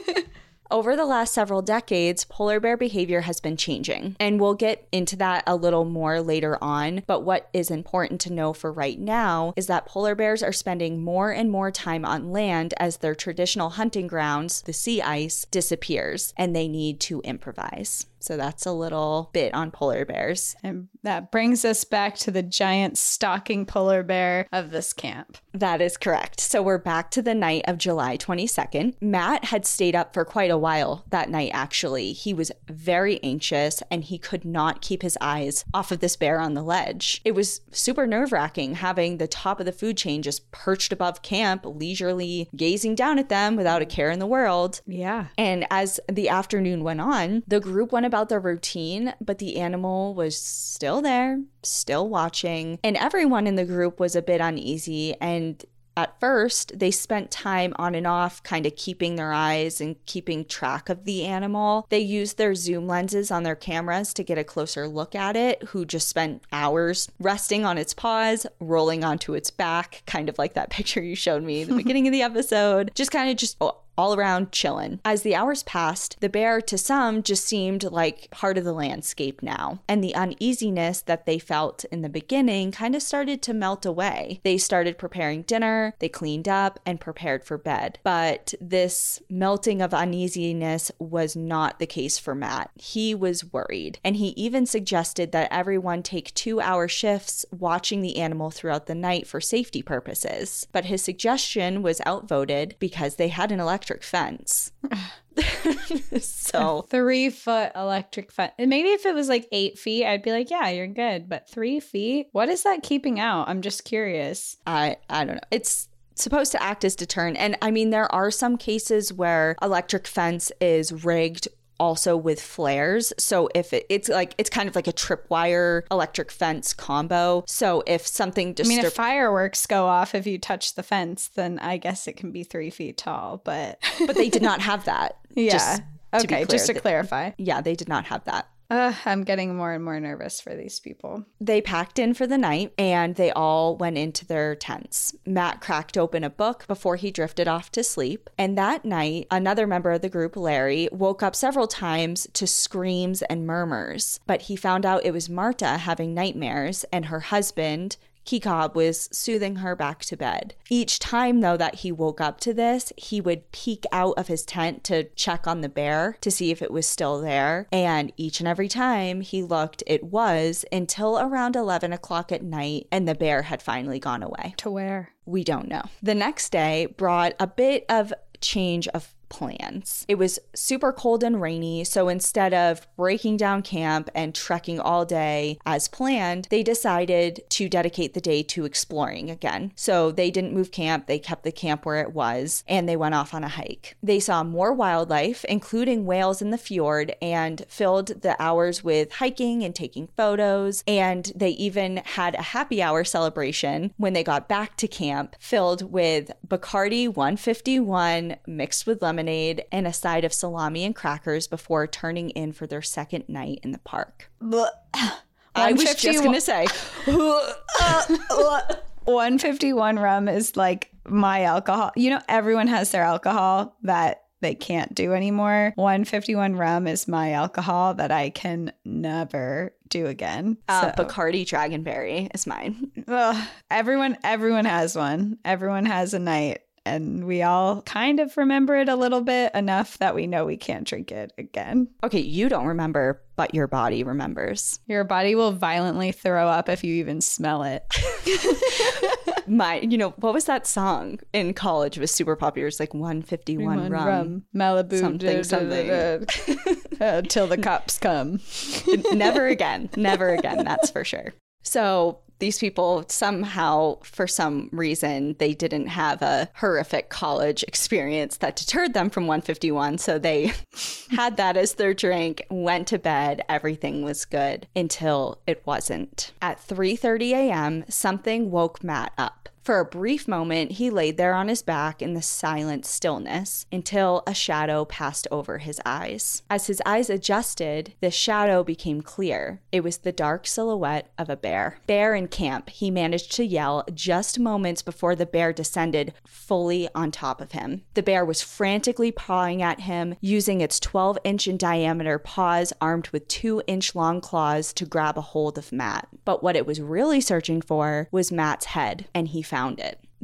Over the last several decades, polar bear behavior has been changing, and we'll get into that a little more later on. But what is important to know for right now is that polar bears are spending more and more time on land as their traditional hunting grounds, the sea ice, disappears, and they need to improvise. So that's a little bit on polar bears. And that brings us back to the giant stalking polar bear of this camp. That is correct. So we're back to the night of July 22nd. Matt had stayed up for quite a while that night, actually. He was very anxious and he could not keep his eyes off of this bear on the ledge. It was super nerve-wracking having the top of the food chain just perched above camp, leisurely gazing down at them without a care in the world. Yeah. And as the afternoon went on, the group went about their routine, but the animal was still there, still watching, and everyone in the group was a bit uneasy. And at first, they spent time on and off kind of keeping their eyes and keeping track of the animal. They used their zoom lenses on their cameras to get a closer look at it, who just spent hours resting on its paws, rolling onto its back, kind of like that picture you showed me at the beginning of the episode. Just kind of all around chilling. As the hours passed, the bear to some just seemed like part of the landscape now. And the uneasiness that they felt in the beginning kind of started to melt away. They started preparing dinner, they cleaned up, and prepared for bed. But this melting of uneasiness was not the case for Matt. He was worried. And he even suggested that everyone take 2-hour shifts watching the animal throughout the night for safety purposes. But his suggestion was outvoted because they had an electric fence. So 3-foot electric fence. Maybe if it was like 8 feet, I'd be like, yeah, you're good. But 3 feet? What is that keeping out? I'm just curious. I don't know. It's supposed to act as deterrent. And I mean, there are some cases where electric fence is rigged also with flares. So if it's kind of like a tripwire electric fence combo. So if something if fireworks go off if you touch the fence, then I guess it can be 3 feet tall, but they did not have that. Yeah. Just to clarify. Yeah, they did not have that. I'm getting more and more nervous for these people. They packed in for the night and they all went into their tents. Matt cracked open a book before he drifted off to sleep. And that night, another member of the group, Larry, woke up several times to screams and murmurs. But he found out it was Marta having nightmares, and her husband, Kikob, was soothing her back to bed. Each time, though, that he woke up to this, he would peek out of his tent to check on the bear to see if it was still there. And each and every time he looked, it was, until around 11 o'clock at night, and the bear had finally gone away. To where? We don't know. The next day brought a bit of change of plans. It was super cold and rainy, so instead of breaking down camp and trekking all day as planned, they decided to dedicate the day to exploring again. So they didn't move camp, they kept the camp where it was, and they went off on a hike. They saw more wildlife, including whales in the fjord, and filled the hours with hiking and taking photos, and they even had a happy hour celebration when they got back to camp, filled with Bacardi 151 mixed with lemonade and a side of salami and crackers before turning in for their second night in the park. I was just going to say. 151 rum is like my alcohol. You know, everyone has their alcohol that they can't do anymore. 151 rum is my alcohol that I can never do again. Bacardi Dragonberry is mine. Everyone has one. Everyone has a night. And we all kind of remember it a little bit, enough that we know we can't drink it again. Okay, you don't remember, but your body remembers. Your body will violently throw up if you even smell it. What was that song in college? It was super popular. It's like 151 rum. Malibu. Something. Till the cops come. Never again. Never again. That's for sure. So these people somehow, for some reason, they didn't have a horrific college experience that deterred them from 151. So they had that as their drink, went to bed. Everything was good until it wasn't. At 3:30 a.m., something woke Matt up. For a brief moment, he laid there on his back in the silent stillness until a shadow passed over his eyes. As his eyes adjusted, the shadow became clear. It was the dark silhouette of a bear. Bear in camp, he managed to yell just moments before the bear descended fully on top of him. The bear was frantically pawing at him, using its 12-inch in diameter paws armed with 2-inch long claws to grab a hold of Matt. But what it was really searching for was Matt's head, and he found it.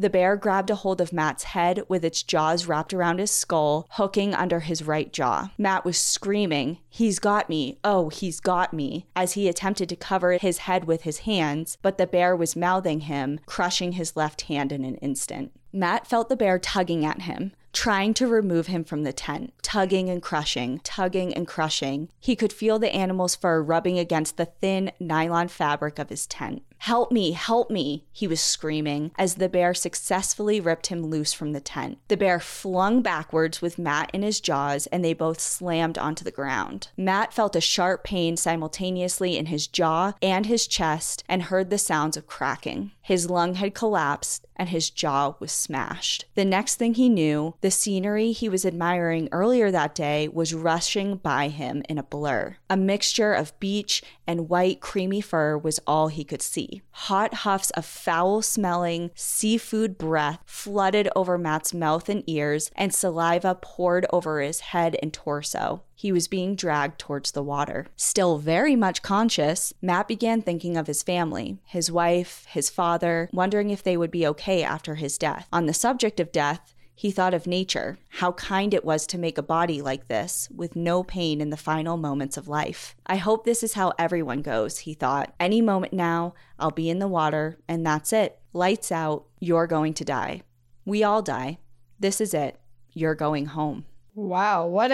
The bear grabbed a hold of Matt's head with its jaws wrapped around his skull, hooking under his right jaw. Matt was screaming, "He's got me. Oh, he's got me," as he attempted to cover his head with his hands, but the bear was mouthing him, crushing his left hand in an instant. Matt felt the bear tugging at him, trying to remove him from the tent, tugging and crushing, tugging and crushing. He could feel the animal's fur rubbing against the thin nylon fabric of his tent. "Help me," he was screaming as the bear successfully ripped him loose from the tent. The bear flung backwards with Matt in his jaws, and they both slammed onto the ground. Matt felt a sharp pain simultaneously in his jaw and his chest and heard the sounds of cracking. His lung had collapsed and his jaw was smashed. The next thing he knew, the scenery he was admiring earlier that day was rushing by him in a blur. A mixture of beach and white creamy fur was all he could see. Hot huffs of foul-smelling seafood breath flooded over Matt's mouth and ears, and saliva poured over his head and torso. He was being dragged towards the water. Still very much conscious, Matt began thinking of his family, his wife, his father, wondering if they would be okay after his death. On the subject of death, he thought of nature, how kind it was to make a body like this, with no pain in the final moments of life. I hope this is how everyone goes, he thought. Any moment now, I'll be in the water, and that's it. Lights out, you're going to die. We all die. This is it. You're going home. Wow, what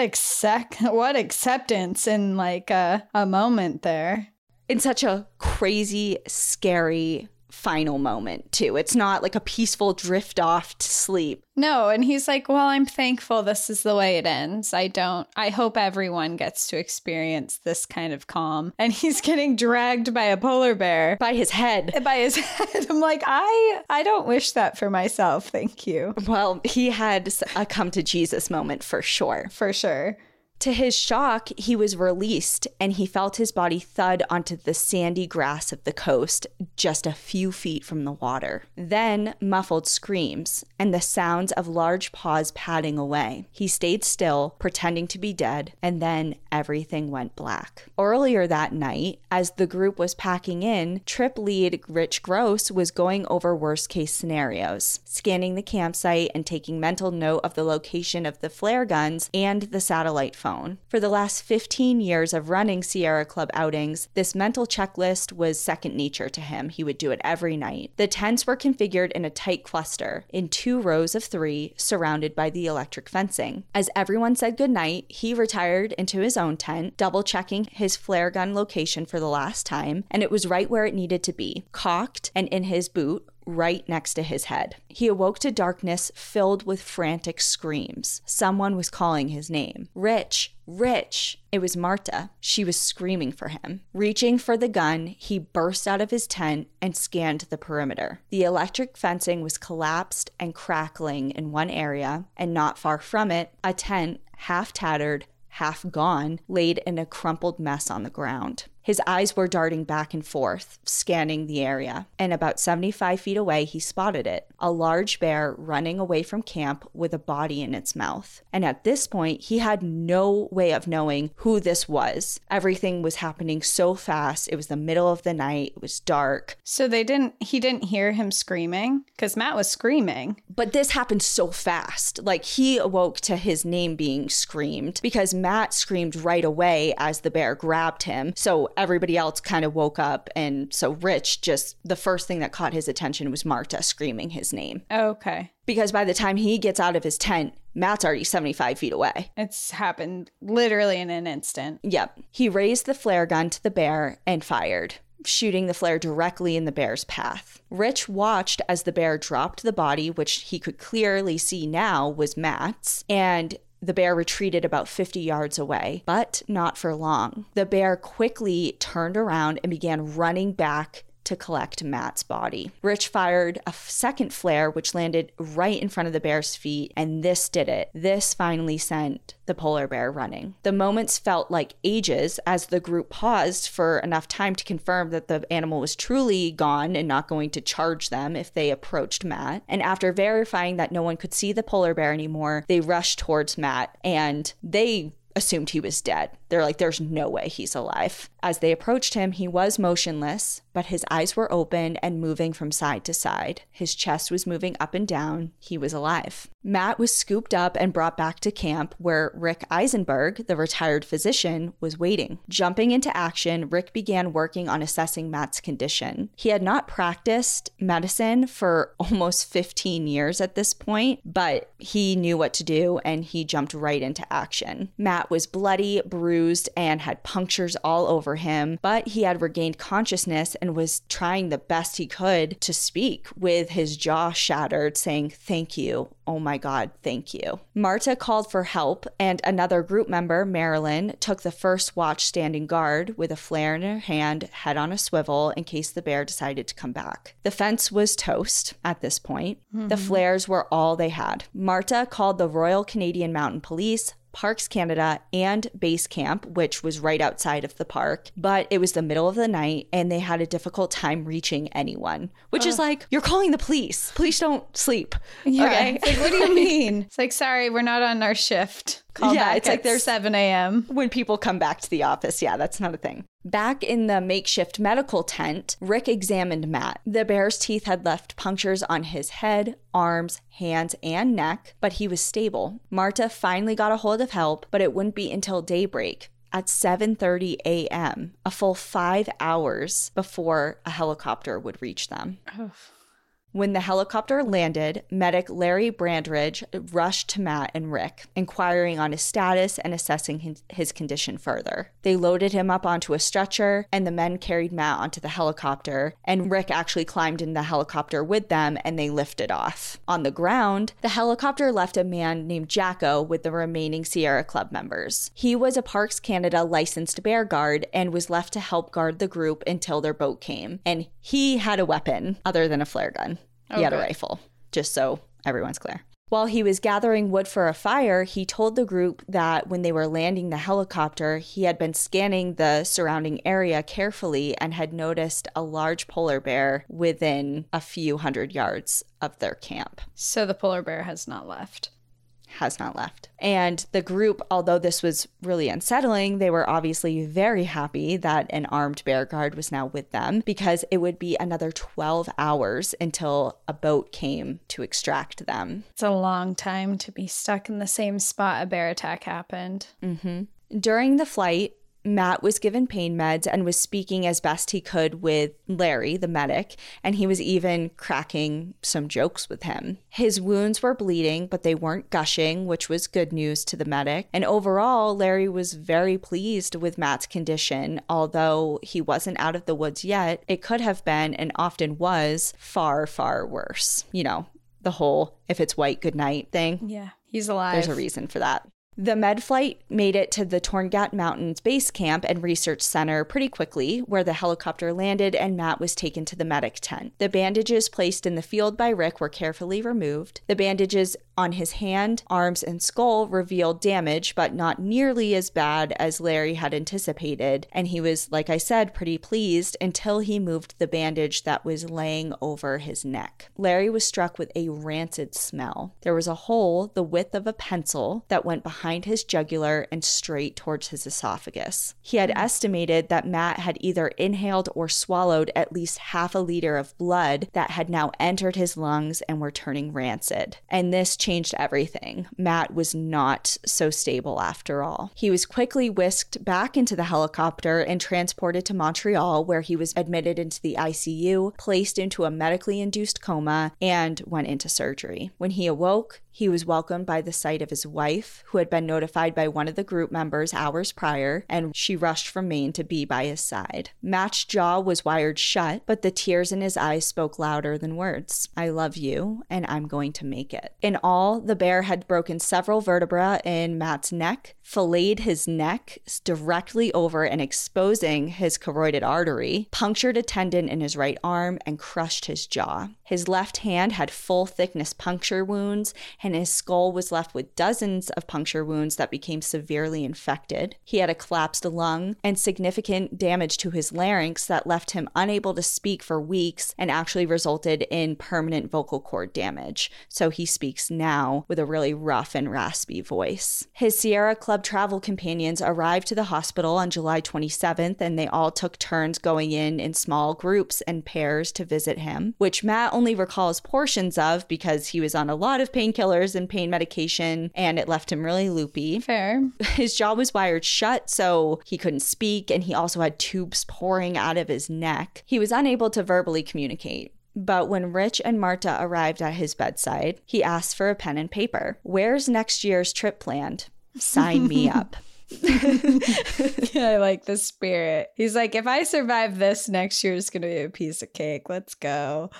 acceptance in like a moment there. In such a crazy, scary final moment, too. It's not like a peaceful drift off to sleep. No, and he's like, well, I'm thankful this is the way it ends. I hope everyone gets to experience this kind of calm. And he's getting dragged by a polar bear. By his head. I'm like, I don't wish that for myself. Thank you. Well, he had a come to Jesus moment for sure. For sure. To his shock, he was released and he felt his body thud onto the sandy grass of the coast just a few feet from the water. Then muffled screams and the sounds of large paws padding away. He stayed still, pretending to be dead, and then everything went black. Earlier that night, as the group was packing in, trip lead Rich Gross was going over worst-case scenarios, scanning the campsite and taking mental note of the location of the flare guns and the satellite phone. For the last 15 years of running Sierra Club outings, this mental checklist was second nature to him. He would do it every night. The tents were configured in a tight cluster, in 2 rows of 3, surrounded by the electric fencing. As everyone said goodnight, he retired into his own tent, double-checking his flare gun location for the last time, and it was right where it needed to be, cocked and in his boot, right next to his head. He awoke to darkness filled with frantic screams. Someone was calling his name. Rich! Rich! It was Marta. She was screaming for him. Reaching for the gun, he burst out of his tent and scanned the perimeter. The electric fencing was collapsed and crackling in one area, and not far from it, a tent, half tattered, half gone, laid in a crumpled mess on the ground. His eyes were darting back and forth, scanning the area, and about 75 feet away he spotted it, a large bear running away from camp with a body in its mouth. And at this point, he had no way of knowing who this was. Everything was happening so fast. It was the middle of the night. It was dark. So he didn't hear him screaming? Because Matt was screaming. But this happened so fast. Like, he awoke to his name being screamed because Matt screamed right away as the bear grabbed him. So everybody else kind of woke up, and so Rich, just the first thing that caught his attention was Marta screaming his name. Okay. Because by the time he gets out of his tent, Matt's already 75 feet away. It's happened literally in an instant. Yep. He raised the flare gun to the bear and fired, shooting the flare directly in the bear's path. Rich watched as the bear dropped the body, which he could clearly see now was Matt's, and the bear retreated about 50 yards away, but not for long. The bear quickly turned around and began running back to collect Matt's body. Rich fired a second flare, which landed right in front of the bear's feet, and this did it. This finally sent the polar bear running. The moments felt like ages as the group paused for enough time to confirm that the animal was truly gone and not going to charge them if they approached Matt. And after verifying that no one could see the polar bear anymore, they rushed towards Matt, and they assumed he was dead. They're like, there's no way he's alive. As they approached him, he was motionless, but his eyes were open and moving from side to side. His chest was moving up and down. He was alive. Matt was scooped up and brought back to camp where Rick Eisenberg, the retired physician, was waiting. Jumping into action, Rick began working on assessing Matt's condition. He had not practiced medicine for almost 15 years at this point, but he knew what to do and he jumped right into action. Matt was bloody, bruised, and had punctures all over him, but he had regained consciousness and was trying the best he could to speak with his jaw shattered, saying, "Thank you. Oh my God, thank you." Marta called for help, and another group member, Marilyn, took the first watch standing guard with a flare in her hand, head on a swivel, in case the bear decided to come back. The fence was toast at this point. The flares were all they had. Marta called the Royal Canadian Mounted Police, Parks Canada, and Base Camp, which was right outside of the park. But it was the middle of the night and they had a difficult time reaching anyone, which is like, you're calling the police. Police don't sleep. Yeah. Okay. It's like, what do you mean? It's like, sorry, we're not on our shift. Call back it's like at there's 7 a.m. when people come back to the office. Yeah, that's not a thing. Back in the makeshift medical tent, Rick examined Matt. The bear's teeth had left punctures on his head, arms, hands, and neck, but he was stable. Marta finally got a hold of help, but it wouldn't be until daybreak at 7:30 a.m., a full 5 hours before a helicopter would reach them. When the helicopter landed, medic Larry Brandridge rushed to Matt and Rick, inquiring on his status and assessing his condition further. They loaded him up onto a stretcher, and the men carried Matt onto the helicopter, and Rick actually climbed in the helicopter with them, and they lifted off. On the ground, the helicopter left a man named Jacko with the remaining Sierra Club members. He was a Parks Canada licensed bear guard and was left to help guard the group until their boat came. And he had a weapon other than a flare gun. He had a rifle, just so everyone's clear. While he was gathering wood for a fire, he told the group that when they were landing the helicopter, he had been scanning the surrounding area carefully and had noticed a large polar bear within a few hundred yards of their camp. So the polar bear has not left. Has not left. And the group, although this was really unsettling, they were obviously very happy that an armed bear guard was now with them, because it would be another 12 hours until a boat came to extract them. It's a long time to be stuck in the same spot a bear attack happened. During the flight, Matt was given pain meds and was speaking as best he could with Larry, the medic, and he was even cracking some jokes with him. His wounds were bleeding, but they weren't gushing, which was good news to the medic. And overall, Larry was very pleased with Matt's condition. Although he wasn't out of the woods yet, it could have been, and often was, far, far worse. You know, the whole if it's white, good night thing. Yeah, he's alive. There's a reason for that. The med flight made it to the Torngat Mountains Base Camp and Research Center pretty quickly, where the helicopter landed and Matt was taken to the medic tent. The bandages placed in the field by Rick were carefully removed. The bandages on his hand, arms, and skull revealed damage, but not nearly as bad as Larry had anticipated, and he was, like I said, pretty pleased until he moved the bandage that was laying over his neck. Larry was struck with a rancid smell. There was a hole the width of a pencil that went behind his jugular and straight towards his esophagus. He had estimated that Matt had either inhaled or swallowed at least half a liter of blood that had now entered his lungs and were turning rancid. And this changed everything. Matt was not so stable after all. He was quickly whisked back into the helicopter and transported to Montreal, where he was admitted into the ICU, placed into a medically induced coma, and went into surgery. When he awoke, he was welcomed by the sight of his wife, who had been notified by one of the group members hours prior, and she rushed from Maine to be by his side. Matt's jaw was wired shut, but the tears in his eyes spoke louder than words. I love you, and I'm going to make it. In all, the bear had broken several vertebrae in Matt's neck, filleted his neck directly over and exposing his carotid artery, punctured a tendon in his right arm, and crushed his jaw. His left hand had full thickness puncture wounds, and his skull was left with dozens of puncture wounds that became severely infected. He had a collapsed lung and significant damage to his larynx that left him unable to speak for weeks and actually resulted in permanent vocal cord damage. So he speaks now with a really rough and raspy voice. His Sierra Club travel companions arrived to the hospital on July 27th, and they all took turns going in small groups and pairs to visit him, which Matt only recalls portions of because he was on a lot of painkillers and pain medication, and it left him really loopy. Fair. His jaw was wired shut, so he couldn't speak, and he also had tubes pouring out of his neck. He was unable to verbally communicate. But when Rich and Marta arrived at his bedside, he asked for a pen and paper. "Where's next year's trip planned? Sign me up." I like the spirit. He's like, if I survive this, next year is going to be a piece of cake. Let's go.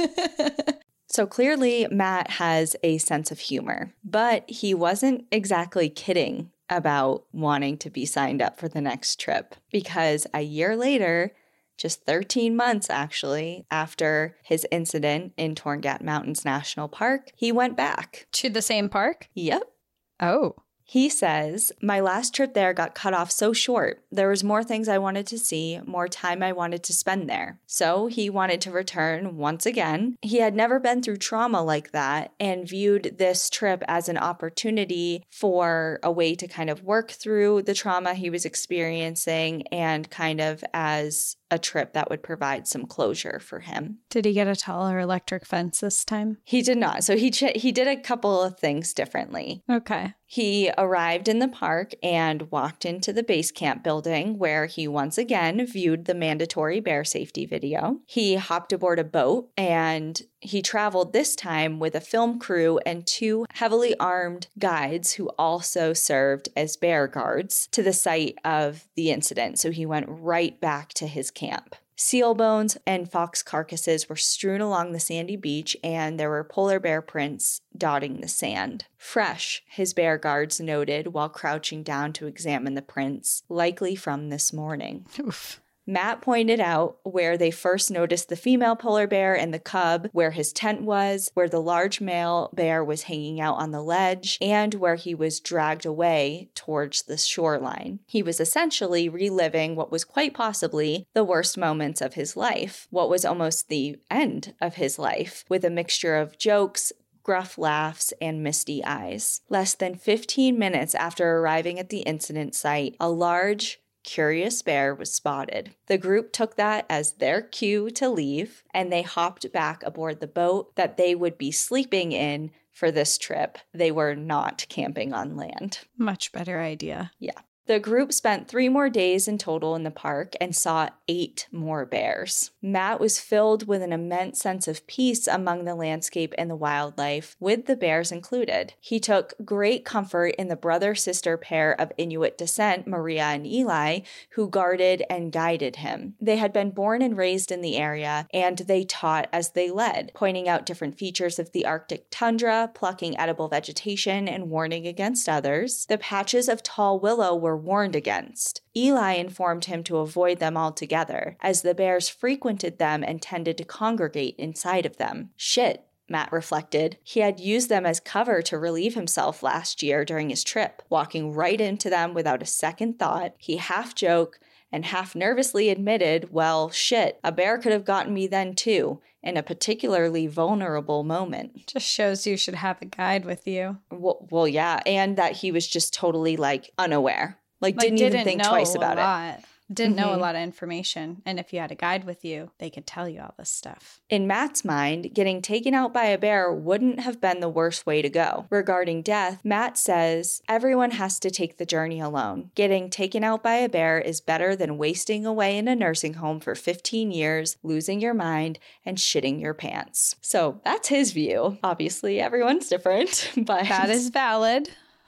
So clearly, Matt has a sense of humor, but he wasn't exactly kidding about wanting to be signed up for the next trip, because a year later, just 13 months actually, after his incident in Torngat Mountains National Park, he went back. To the same park? Yep. Oh. He says, "My last trip there got cut off so short. There was more things I wanted to see, more time I wanted to spend there. So he wanted to return once again. He had never been through trauma like that and viewed this trip as an opportunity for a way to kind of work through the trauma he was experiencing and kind of as a trip that would provide some closure for him." Did he get a taller electric fence this time? He did not. So he did a couple of things differently. Okay. He arrived in the park and walked into the base camp building where he once again viewed the mandatory bear safety video. He hopped aboard a boat and he traveled this time with a film crew and 2 heavily armed guides who also served as bear guards to the site of the incident. So he went right back to his camp. Seal bones and fox carcasses were strewn along the sandy beach, and there were polar bear prints dotting the sand. Fresh, his bear guards noted while crouching down to examine the prints, likely from this morning. Oof. Matt pointed out where they first noticed the female polar bear and the cub, where his tent was, where the large male bear was hanging out on the ledge, and where he was dragged away towards the shoreline. He was essentially reliving what was quite possibly the worst moments of his life, what was almost the end of his life, with a mixture of jokes, gruff laughs, and misty eyes. Less than 15 minutes after arriving at the incident site, a large, curious bear was spotted. The group took that as their cue to leave, and they hopped back aboard the boat that they would be sleeping in for this trip. They were not camping on land. Much better idea. Yeah. The group spent 3 more days in total in the park and saw 8 more bears. Matt was filled with an immense sense of peace among the landscape and the wildlife, with the bears included. He took great comfort in the brother-sister pair of Inuit descent, Maria and Eli, who guarded and guided him. They had been born and raised in the area, and they taught as they led, pointing out different features of the Arctic tundra, plucking edible vegetation, and warning against others. The patches of tall willow were warned against. Eli informed him to avoid them altogether, as the bears frequented them and tended to congregate inside of them. Shit, Matt reflected. He had used them as cover to relieve himself last year during his trip, walking right into them without a second thought. He half joked and half nervously admitted, well, shit, a bear could have gotten me then too, in a particularly vulnerable moment. Just shows you should have a guide with you. Well, yeah, and that he was just totally, unaware. Didn't even think twice about it. Didn't know a lot of information. And if you had a guide with you, they could tell you all this stuff. In Matt's mind, getting taken out by a bear wouldn't have been the worst way to go. Regarding death, Matt says, everyone has to take the journey alone. Getting taken out by a bear is better than wasting away in a nursing home for 15 years, losing your mind, and shitting your pants. So that's his view. Obviously, everyone's different, but that is valid.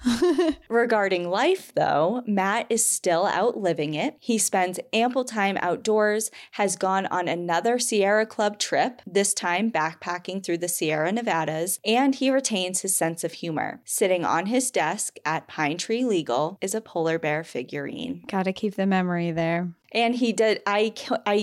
Regarding life, though, Matt is still out living it. He spends ample time outdoors, has gone on another Sierra Club trip, this time backpacking through the Sierra Nevadas, and he retains his sense of humor. Sitting on his desk at Pine Tree Legal is a polar bear figurine. Gotta keep the memory there. And he did, I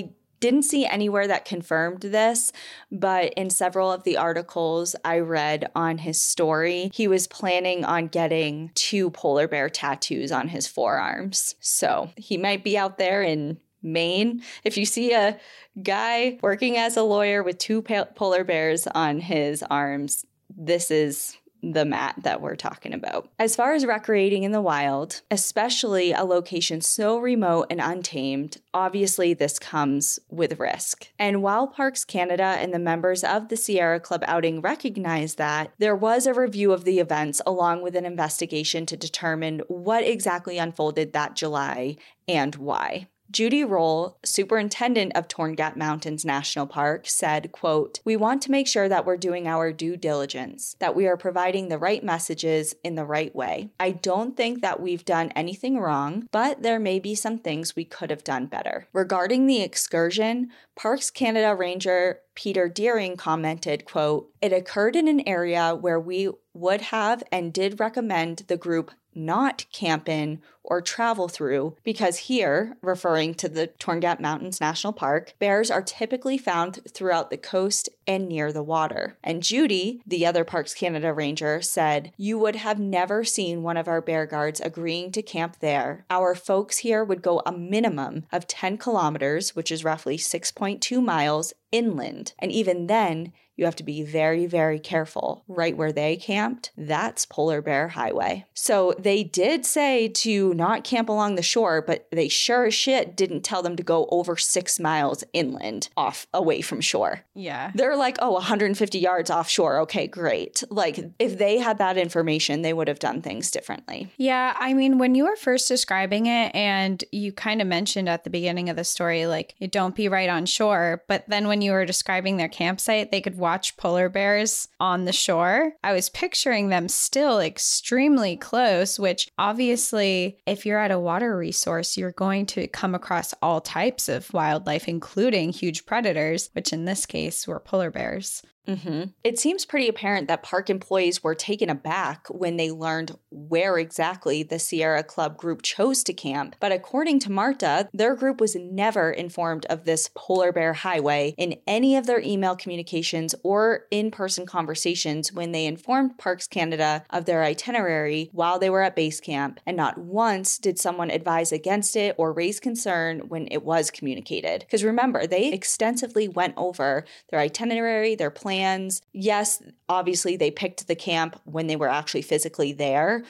didn't see anywhere that confirmed this, but in several of the articles I read on his story, he was planning on getting 2 polar bear tattoos on his forearms. So he might be out there in Maine. If you see a guy working as a lawyer with 2 polar bears on his arms, this is the Matt that we're talking about. As far as recreating in the wild, especially a location so remote and untamed, obviously this comes with risk. And while Parks Canada and the members of the Sierra Club outing recognize that, there was a review of the events along with an investigation to determine what exactly unfolded that July and why. Judy Roll, superintendent of Torngat Mountains National Park, said, quote, "We want to make sure that we're doing our due diligence, that we are providing the right messages in the right way. I don't think that we've done anything wrong, but there may be some things we could have done better." Regarding the excursion, Parks Canada Ranger Peter Deering commented, quote, "It occurred in an area where we would have and did recommend the group not camp in or travel through because here," referring to the Torngat Mountains National Park, "bears are typically found throughout the coast and near the water." And Judy, the other Parks Canada ranger, said, "You would have never seen one of our bear guards agreeing to camp there. Our folks here would go a minimum of 10 kilometers, which is roughly 6.2 miles, inland. And even then, you have to be very, very careful. Right where they camped, that's Polar Bear Highway." So they did say to not camp along the shore, but they sure as shit didn't tell them to go over 6 miles inland off away from shore. Yeah. They're like, oh, 150 yards offshore. Okay, great. Like if they had that information, they would have done things differently. Yeah. I mean, when you were first describing it and you kind of mentioned at the beginning of the story, like, don't be right on shore. But then when you were describing their campsite, they could watch polar bears on the shore. I was picturing them still extremely close, which obviously, if you're at a water resource, you're going to come across all types of wildlife, including huge predators, which in this case were polar bears. Mm-hmm. It seems pretty apparent that park employees were taken aback when they learned where exactly the Sierra Club group chose to camp. But according to Marta, their group was never informed of this Polar Bear Highway in any of their email communications or in-person conversations when they informed Parks Canada of their itinerary while they were at base camp. And not once did someone advise against it or raise concern when it was communicated. Because remember, they extensively went over their itinerary, their plans. Yes, obviously they picked the camp when they were actually physically there,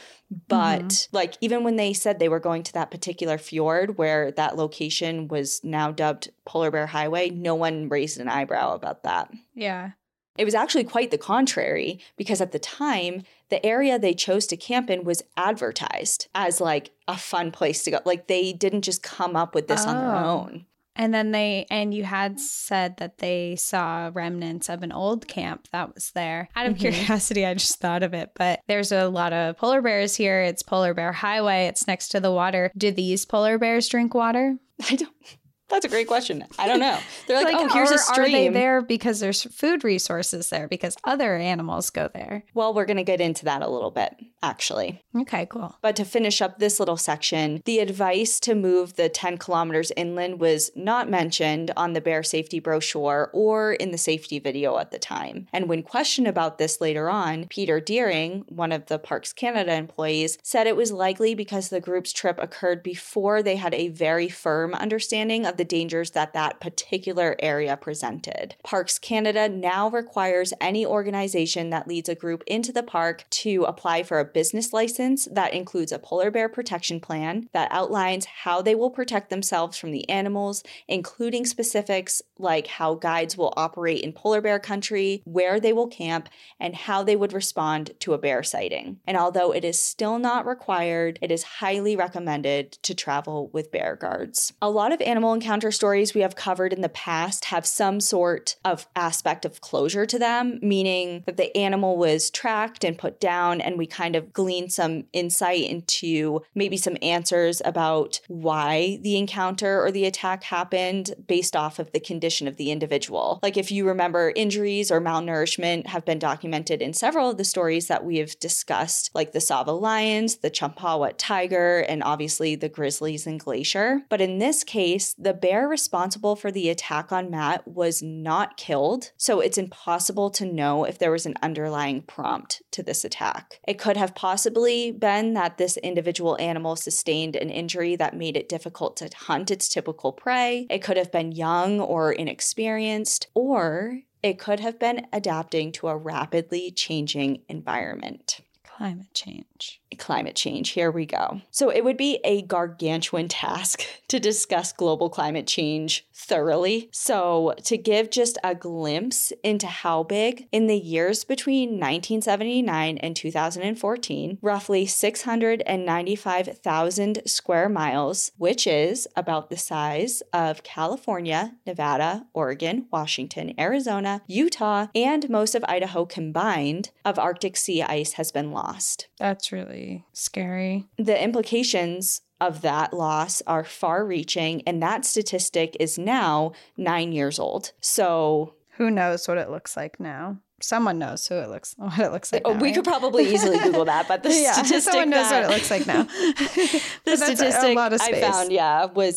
but like even when they said they were going to that particular fjord where that location was now dubbed Polar Bear Highway, no one raised an eyebrow about that. Yeah. It was actually quite the contrary because at the time, the area they chose to camp in was advertised as like a fun place to go. Like they didn't just come up with this on their own. And then you had said that they saw remnants of an old camp that was there. Out of curiosity, I just thought of it, but there's a lot of polar bears here. It's Polar Bear Highway. It's next to the water. Do these polar bears drink water? That's a great question. I don't know. They're like, oh, here's a stream. Are they there because there's food resources there because other animals go there? Well, we're going to get into that a little bit, actually. Okay, cool. But to finish up this little section, the advice to move the 10 kilometers inland was not mentioned on the bear safety brochure or in the safety video at the time. And when questioned about this later on, Peter Deering, one of the Parks Canada employees, said it was likely because the group's trip occurred before they had a very firm understanding of the dangers that particular area presented. Parks Canada now requires any organization that leads a group into the park to apply for a business license that includes a polar bear protection plan that outlines how they will protect themselves from the animals, including specifics like how guides will operate in polar bear country, where they will camp, and how they would respond to a bear sighting. And although it is still not required, it is highly recommended to travel with bear guards. A lot of animal encounter stories we have covered in the past have some sort of aspect of closure to them, meaning that the animal was tracked and put down, and we kind of glean some insight into maybe some answers about why the encounter or the attack happened based off of the condition of the individual. Like if you remember, injuries or malnourishment have been documented in several of the stories that we have discussed, like the Sava lions, the Champawat tiger, and obviously the grizzlies and glacier. But in this case, the bear responsible for the attack on Matt was not killed, so it's impossible to know if there was an underlying prompt to this attack. It could have possibly been that this individual animal sustained an injury that made it difficult to hunt its typical prey. It could have been young or inexperienced, or it could have been adapting to a rapidly changing environment. Climate change, here we go. So it would be a gargantuan task to discuss global climate change thoroughly. So to give just a glimpse into how big, in the years between 1979 and 2014, roughly 695,000 square miles, which is about the size of California, Nevada, Oregon, Washington, Arizona, Utah, and most of Idaho combined, of Arctic sea ice has been lost. That's really scary. The implications of that loss are far-reaching, and that statistic is now 9 years old. So who knows what it looks like now? Someone knows what it looks like now, we could probably easily Google that, but the statistic someone knows what it looks like now. The statistic I found, was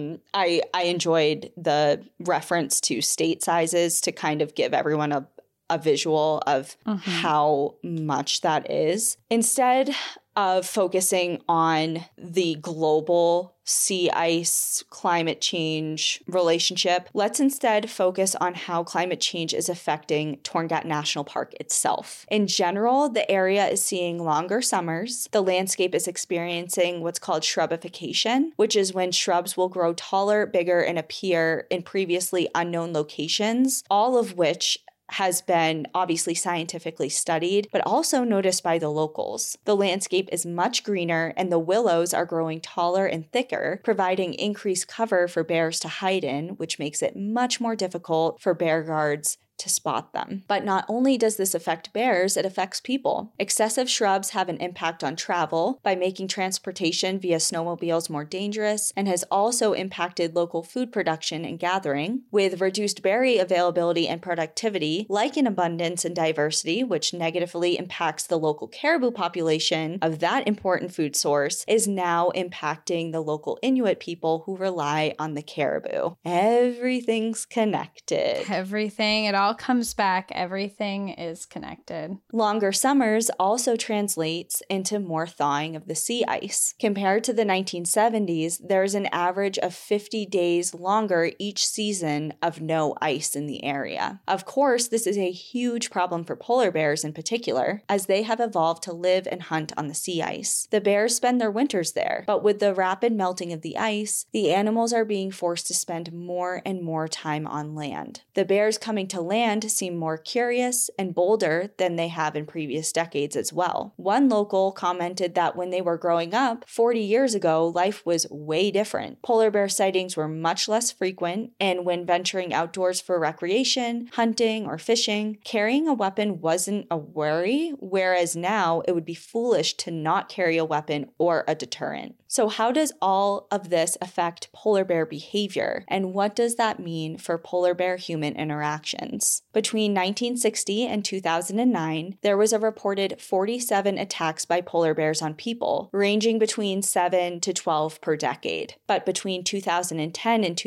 I enjoyed the reference to state sizes to kind of give everyone a visual of how much that is. Instead of focusing on the global sea ice climate change relationship, let's instead focus on how climate change is affecting Torngat National Park itself. In general, the area is seeing longer summers. The landscape is experiencing what's called shrubification, which is when shrubs will grow taller, bigger, and appear in previously unknown locations, all of which has been obviously scientifically studied, but also noticed by the locals. The landscape is much greener, and the willows are growing taller and thicker, providing increased cover for bears to hide in, which makes it much more difficult for bear guards to spot them. But not only does this affect bears, it affects people. Excessive shrubs have an impact on travel by making transportation via snowmobiles more dangerous, and has also impacted local food production and gathering. With reduced berry availability and productivity, lichen abundance and diversity, which negatively impacts the local caribou population of that important food source, is now impacting the local Inuit people who rely on the caribou. Everything's connected. It all comes back. Everything is connected. Longer summers also translates into more thawing of the sea ice. Compared to the 1970s, there's an average of 50 days longer each season of no ice in the area. Of course, this is a huge problem for polar bears in particular, as they have evolved to live and hunt on the sea ice. The bears spend their winters there, but with the rapid melting of the ice, the animals are being forced to spend more and more time on land. The bears coming to land seem more curious and bolder than they have in previous decades as well. One local commented that when they were growing up 40 years ago, life was way different. Polar bear sightings were much less frequent, and when venturing outdoors for recreation, hunting, or fishing, carrying a weapon wasn't a worry, whereas now it would be foolish to not carry a weapon or a deterrent. So how does all of this affect polar bear behavior, and what does that mean for polar bear-human interactions? Between 1960 and 2009, there was a reported 47 attacks by polar bears on people, ranging between 7 to 12 per decade. But between 2010 and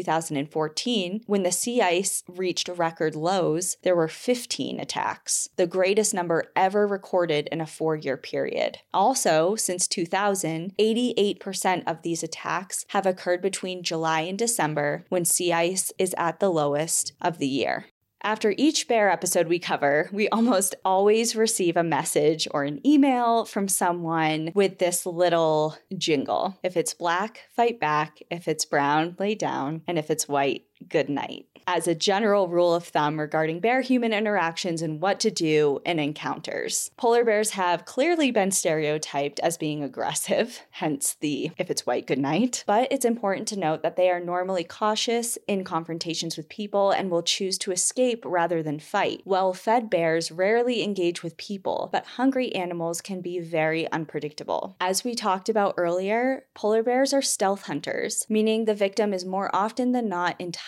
2014, when the sea ice reached record lows, there were 15 attacks, the greatest number ever recorded in a 4-year period. Also, since 2000, 88% of these attacks have occurred between July and December, when sea ice is at the lowest of the year. After each bear episode we cover, we almost always receive a message or an email from someone with this little jingle. If it's black, fight back. If it's brown, lay down. And if it's white, good night. As a general rule of thumb regarding bear-human interactions and what to do in encounters. Polar bears have clearly been stereotyped as being aggressive, hence the if it's white, good night. But it's important to note that they are normally cautious in confrontations with people and will choose to escape rather than fight. Well-fed bears rarely engage with people, but hungry animals can be very unpredictable. As we talked about earlier, polar bears are stealth hunters, meaning the victim is more often than not entirely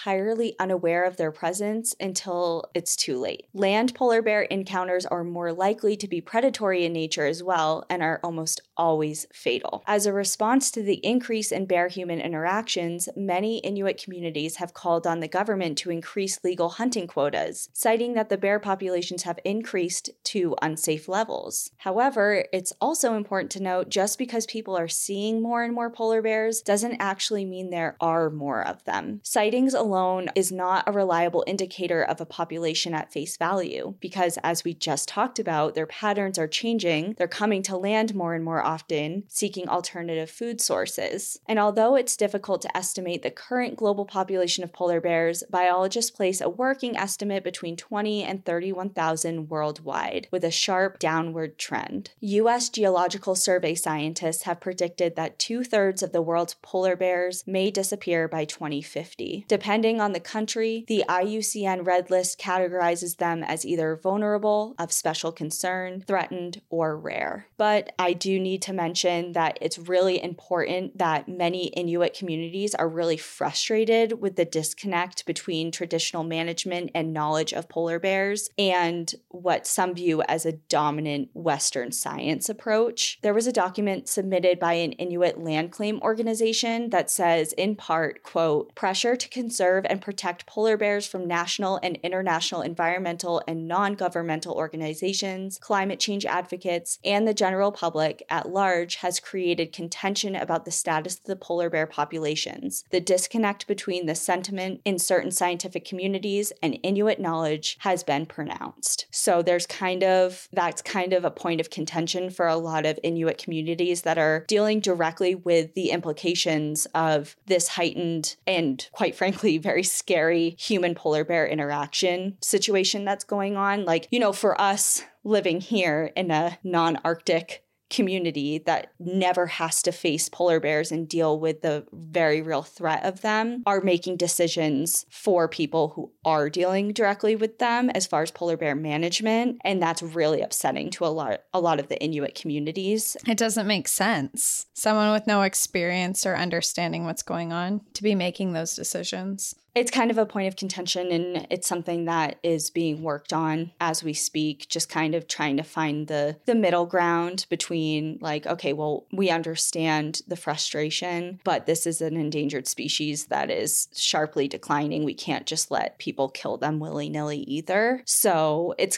entirely unaware of their presence until it's too late. Land polar bear encounters are more likely to be predatory in nature as well and are almost always fatal. As a response to the increase in bear-human interactions, many Inuit communities have called on the government to increase legal hunting quotas, citing that the bear populations have increased to unsafe levels. However, it's also important to note just because people are seeing more and more polar bears doesn't actually mean there are more of them. Sightings alone is not a reliable indicator of a population at face value because, as we just talked about, their patterns are changing. They're coming to land more and more often, seeking alternative food sources. And although it's difficult to estimate the current global population of polar bears, biologists place a working estimate between 20 and 31,000 worldwide, with a sharp downward trend. U.S. Geological Survey scientists have predicted that 2/3 of the world's polar bears may disappear by 2050. Depending on the country, the IUCN Red List categorizes them as either vulnerable, of special concern, threatened, or rare. But I do need to mention that it's really important that many Inuit communities are really frustrated with the disconnect between traditional management and knowledge of polar bears and what some view as a dominant Western science approach. There was a document submitted by an Inuit land claim organization that says, in part, quote, "Pressure to conserve and protect polar bears from national and international environmental and non-governmental organizations, climate change advocates, and the general public at large has created contention about the status of the polar bear populations. The disconnect between the sentiment in certain scientific communities and Inuit knowledge has been pronounced." So that's kind of a point of contention for a lot of Inuit communities that are dealing directly with the implications of this heightened and, quite frankly, very scary human polar bear interaction situation that's going on. Like, for us living here in a non-Arctic community that never has to face polar bears and deal with the very real threat of them, are making decisions for people who are dealing directly with them as far as polar bear management. And that's really upsetting to a lot of the Inuit communities. It doesn't make sense. Someone with no experience or understanding what's going on to be making those decisions. It's kind of a point of contention, and it's something that is being worked on as we speak, just kind of trying to find the middle ground between like, okay, well, we understand the frustration, but this is an endangered species that is sharply declining. We can't just let people kill them willy-nilly either. So it's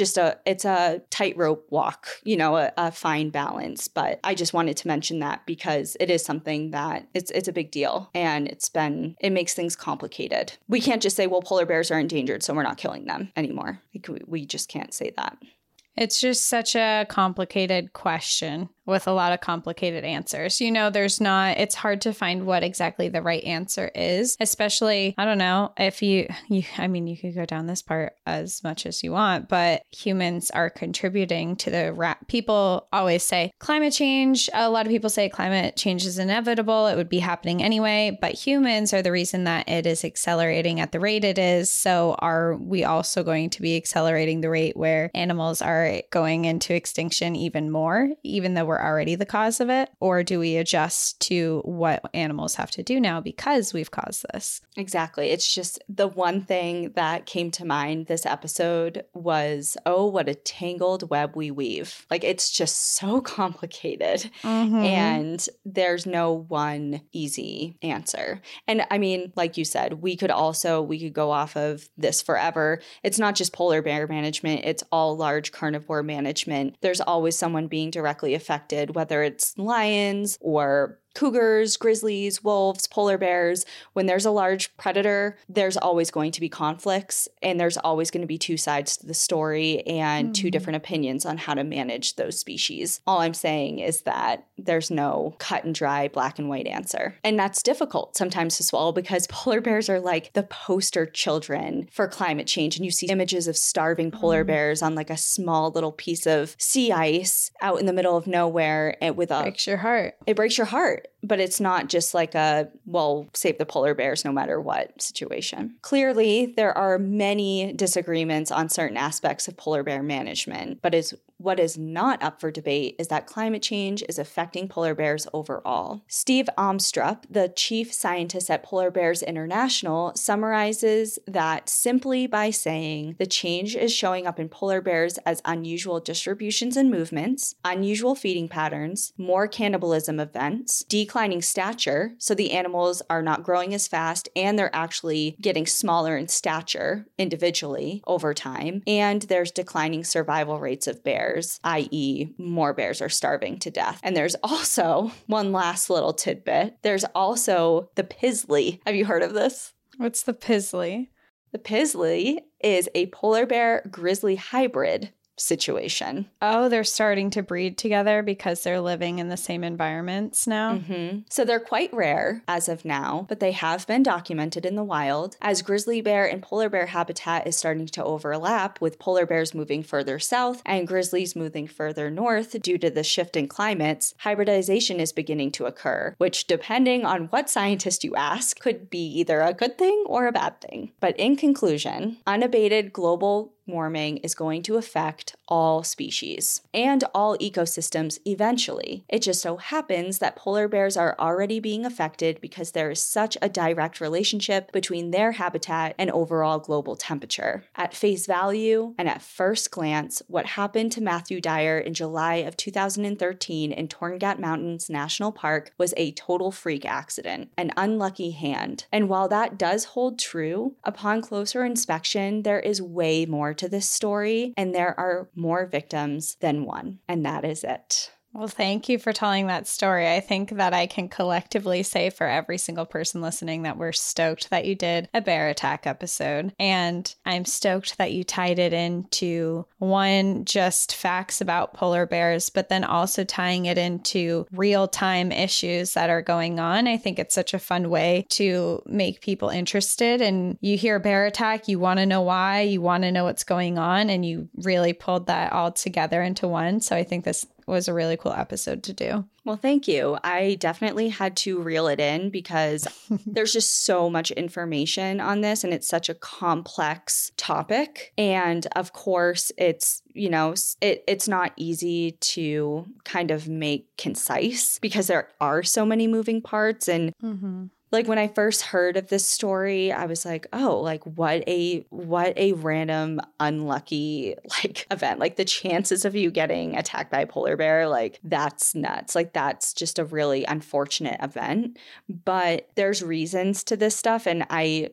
a tightrope walk, a fine balance. But I just wanted to mention that because it is something that it's a big deal, and it makes things complicated. We can't just say, well, polar bears are endangered, so we're not killing them anymore. We just can't say that. It's just such a complicated question with a lot of complicated answers. It's hard to find what exactly the right answer is, especially, I don't know, if you could go down this part as much as you want, but humans are contributing to people always say climate change. A lot of people say climate change is inevitable. It would be happening anyway, but humans are the reason that it is accelerating at the rate it is. So are we also going to be accelerating the rate where animals are going into extinction even more, even though we're already the cause of it? Or do we adjust to what animals have to do now because we've caused this? Exactly. It's just the one thing that came to mind this episode was, oh, what a tangled web we weave. Like, it's just so complicated. Mm-hmm. And there's no one easy answer. And I mean, like you said, we could go off of this forever. It's not just polar bear management. It's all large carnivore management. There's always someone being directly affected, whether it's lions or cougars, grizzlies, wolves, polar bears. When there's a large predator, there's always going to be conflicts, and there's always going to be two sides to the story and two different opinions on how to manage those species. All I'm saying is that there's no cut and dry black and white answer. And that's difficult sometimes to swallow because polar bears are like the poster children for climate change. And you see images of starving polar bears on like a small little piece of sea ice out in the middle of nowhere, and with breaks your heart. It breaks your heart. But it's not just like save the polar bears no matter what situation. Clearly, there are many disagreements on certain aspects of polar bear management, but as What is not up for debate is that climate change is affecting polar bears overall. Steve Omstrup, the chief scientist at Polar Bears International, summarizes that simply by saying the change is showing up in polar bears as unusual distributions and movements, unusual feeding patterns, more cannibalism events, declining stature, so the animals are not growing as fast and they're actually getting smaller in stature individually over time, and there's declining survival rates of bears, i.e. more bears are starving to death. And there's also one last little tidbit. There's also the Pizzly. Have you heard of this? What's the Pizzly? The Pizzly is a polar bear grizzly hybrid situation. Oh, they're starting to breed together because they're living in the same environments now? Mm-hmm. So they're quite rare as of now, but they have been documented in the wild. As grizzly bear and polar bear habitat is starting to overlap, with polar bears moving further south and grizzlies moving further north due to the shift in climates, hybridization is beginning to occur, which, depending on what scientist you ask, could be either a good thing or a bad thing. But in conclusion, unabated global warming is going to affect all species and all ecosystems eventually. It just so happens that polar bears are already being affected because there is such a direct relationship between their habitat and overall global temperature. At face value and at first glance, what happened to Matthew Dyer in July of 2013 in Torngat Mountains National Park was a total freak accident, an unlucky hand. And while that does hold true, upon closer inspection, there is way more to this story, and there are more victims than one. And that is it. Well, thank you for telling that story. I think that I can collectively say for every single person listening that we're stoked that you did a bear attack episode. And I'm stoked that you tied it into, one, just facts about polar bears, but then also tying it into real-time issues that are going on. I think it's such a fun way to make people interested. And you hear bear attack, you want to know why, you want to know what's going on, and you really pulled that all together into one. So I think this was a really cool episode to do. Well, thank you. I definitely had to reel it in because there's just so much information on this and it's such a complex topic. And of course, it's, it's not easy to kind of make concise because there are so many moving parts. And like when I first heard of this story, I was like, oh, like what a random unlucky like event. Like the chances of you getting attacked by a polar bear, like that's nuts. Like that's just a really unfortunate event. But there's reasons to this stuff. And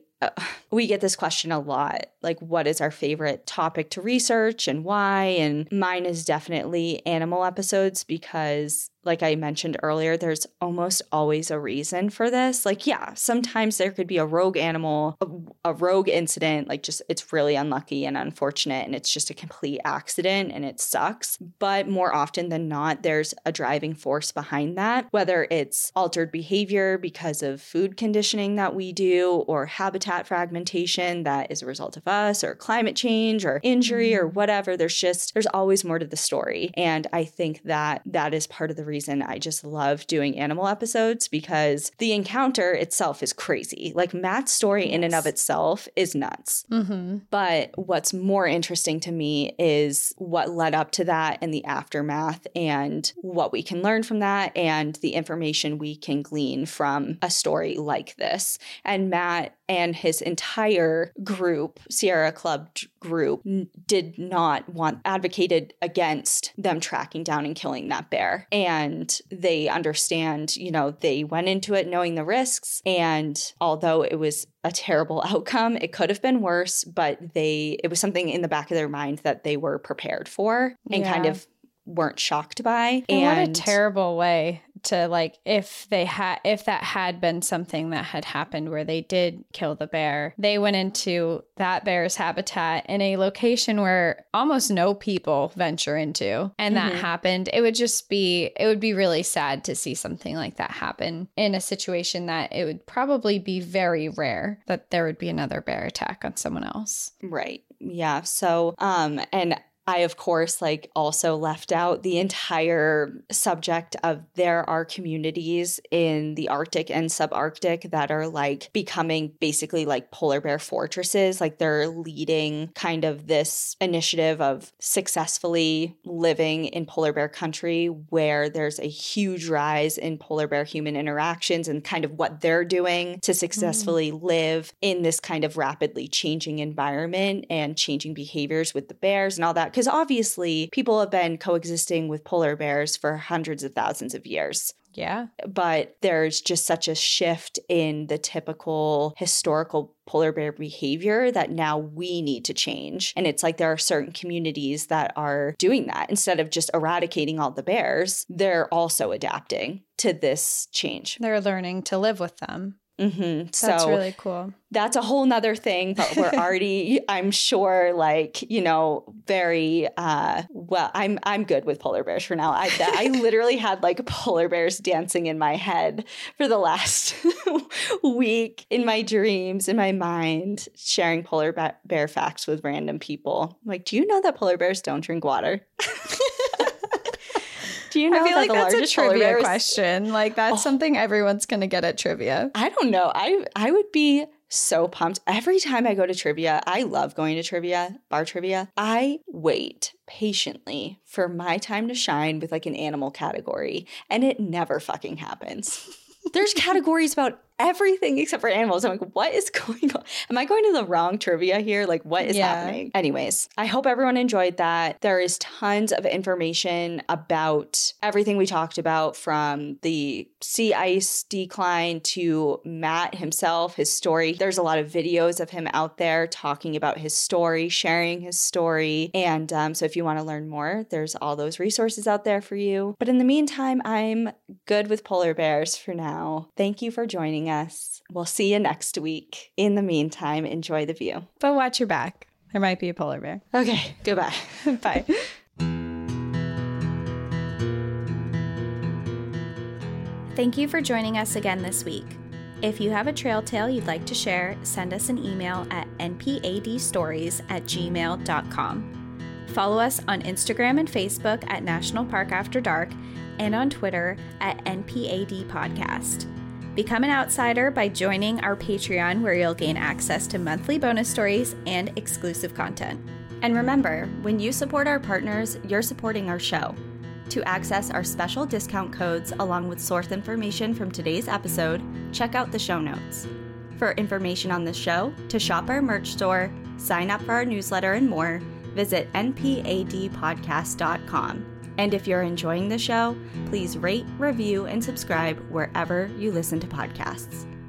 we get this question a lot, like what is our favorite topic to research and why? And mine is definitely animal episodes because, like I mentioned earlier, there's almost always a reason for this. Like, yeah, sometimes there could be a rogue animal, a rogue incident, like just it's really unlucky and unfortunate and it's just a complete accident and it sucks. But more often than not, there's a driving force behind that, whether it's altered behavior because of food conditioning that we do or habitat fragmentation that is a result of us or climate change or injury or whatever. There's always more to the story. And I think that is part of the reason I just love doing animal episodes because the encounter itself is crazy. Like Matt's story in and of itself is nuts. But what's more interesting to me is what led up to that and the aftermath and what we can learn from that and the information we can glean from a story like this. And Matt and his entire group, Sierra Club group, did not advocated against them tracking down and killing that bear. And they understand, they went into it knowing the risks. And although it was a terrible outcome, it could have been worse, but it was something in the back of their mind that they were prepared for and kind of weren't shocked by. And what a terrible way to like, if that had been something that had happened where they did kill the bear, they went into that bear's habitat in a location where almost no people venture into. And that happened. It would be really sad to see something like that happen in a situation that it would probably be very rare that there would be another bear attack on someone else. Right. Yeah. So, and I, of course, also left out the entire subject of there are communities in the Arctic and subarctic that are becoming basically polar bear fortresses. They're leading kind of this initiative of successfully living in polar bear country, where there's a huge rise in polar bear human interactions and kind of what they're doing to successfully live in this kind of rapidly changing environment and changing behaviors with the bears and all that. Because obviously people have been coexisting with polar bears for hundreds of thousands of years. Yeah. But there's just such a shift in the typical historical polar bear behavior that now we need to change. And it's there are certain communities that are doing that. Instead of just eradicating all the bears, they're also adapting to this change. They're learning to live with them. Mm-hmm. That's really cool. That's a whole nother thing, but we're already, I'm sure, very, well, I'm good with polar bears for now. I literally had polar bears dancing in my head for the last week in my dreams, in my mind, sharing polar bear facts with random people. Do you know that polar bears don't drink water? Do you know I feel that the that's largest a trivia polar bears... question. That's something everyone's going to get at trivia. I don't know. I would be so pumped. Every time I go to trivia, I love going to trivia, bar trivia. I wait patiently for my time to shine with an animal category, and it never fucking happens. There's categories about everything except for animals. I'm what is going on? Am I going to the wrong trivia here? What is happening? Anyways, I hope everyone enjoyed that. There is tons of information about everything we talked about, from the sea ice decline to Matt himself, his story. There's a lot of videos of him out there talking about his story, sharing his story. And so if you want to learn more, there's all those resources out there for you. But in the meantime, I'm good with polar bears for now. Thank you for joining us. We'll see you next week. In the meantime, enjoy the view. But watch your back. There might be a polar bear. Okay, goodbye. Bye. Thank you for joining us again this week. If you have a trail tale you'd like to share, send us an email at npadstories@gmail.com. Follow us on Instagram and Facebook at National Park After Dark, and on Twitter at NPAD Podcast. Become an outsider by joining our Patreon, where you'll gain access to monthly bonus stories and exclusive content. And remember, when you support our partners, you're supporting our show. To access our special discount codes along with source information from today's episode, check out the show notes. For information on the show, to shop our merch store, sign up for our newsletter, and more, visit npadpodcast.com. And if you're enjoying the show, please rate, review, and subscribe wherever you listen to podcasts.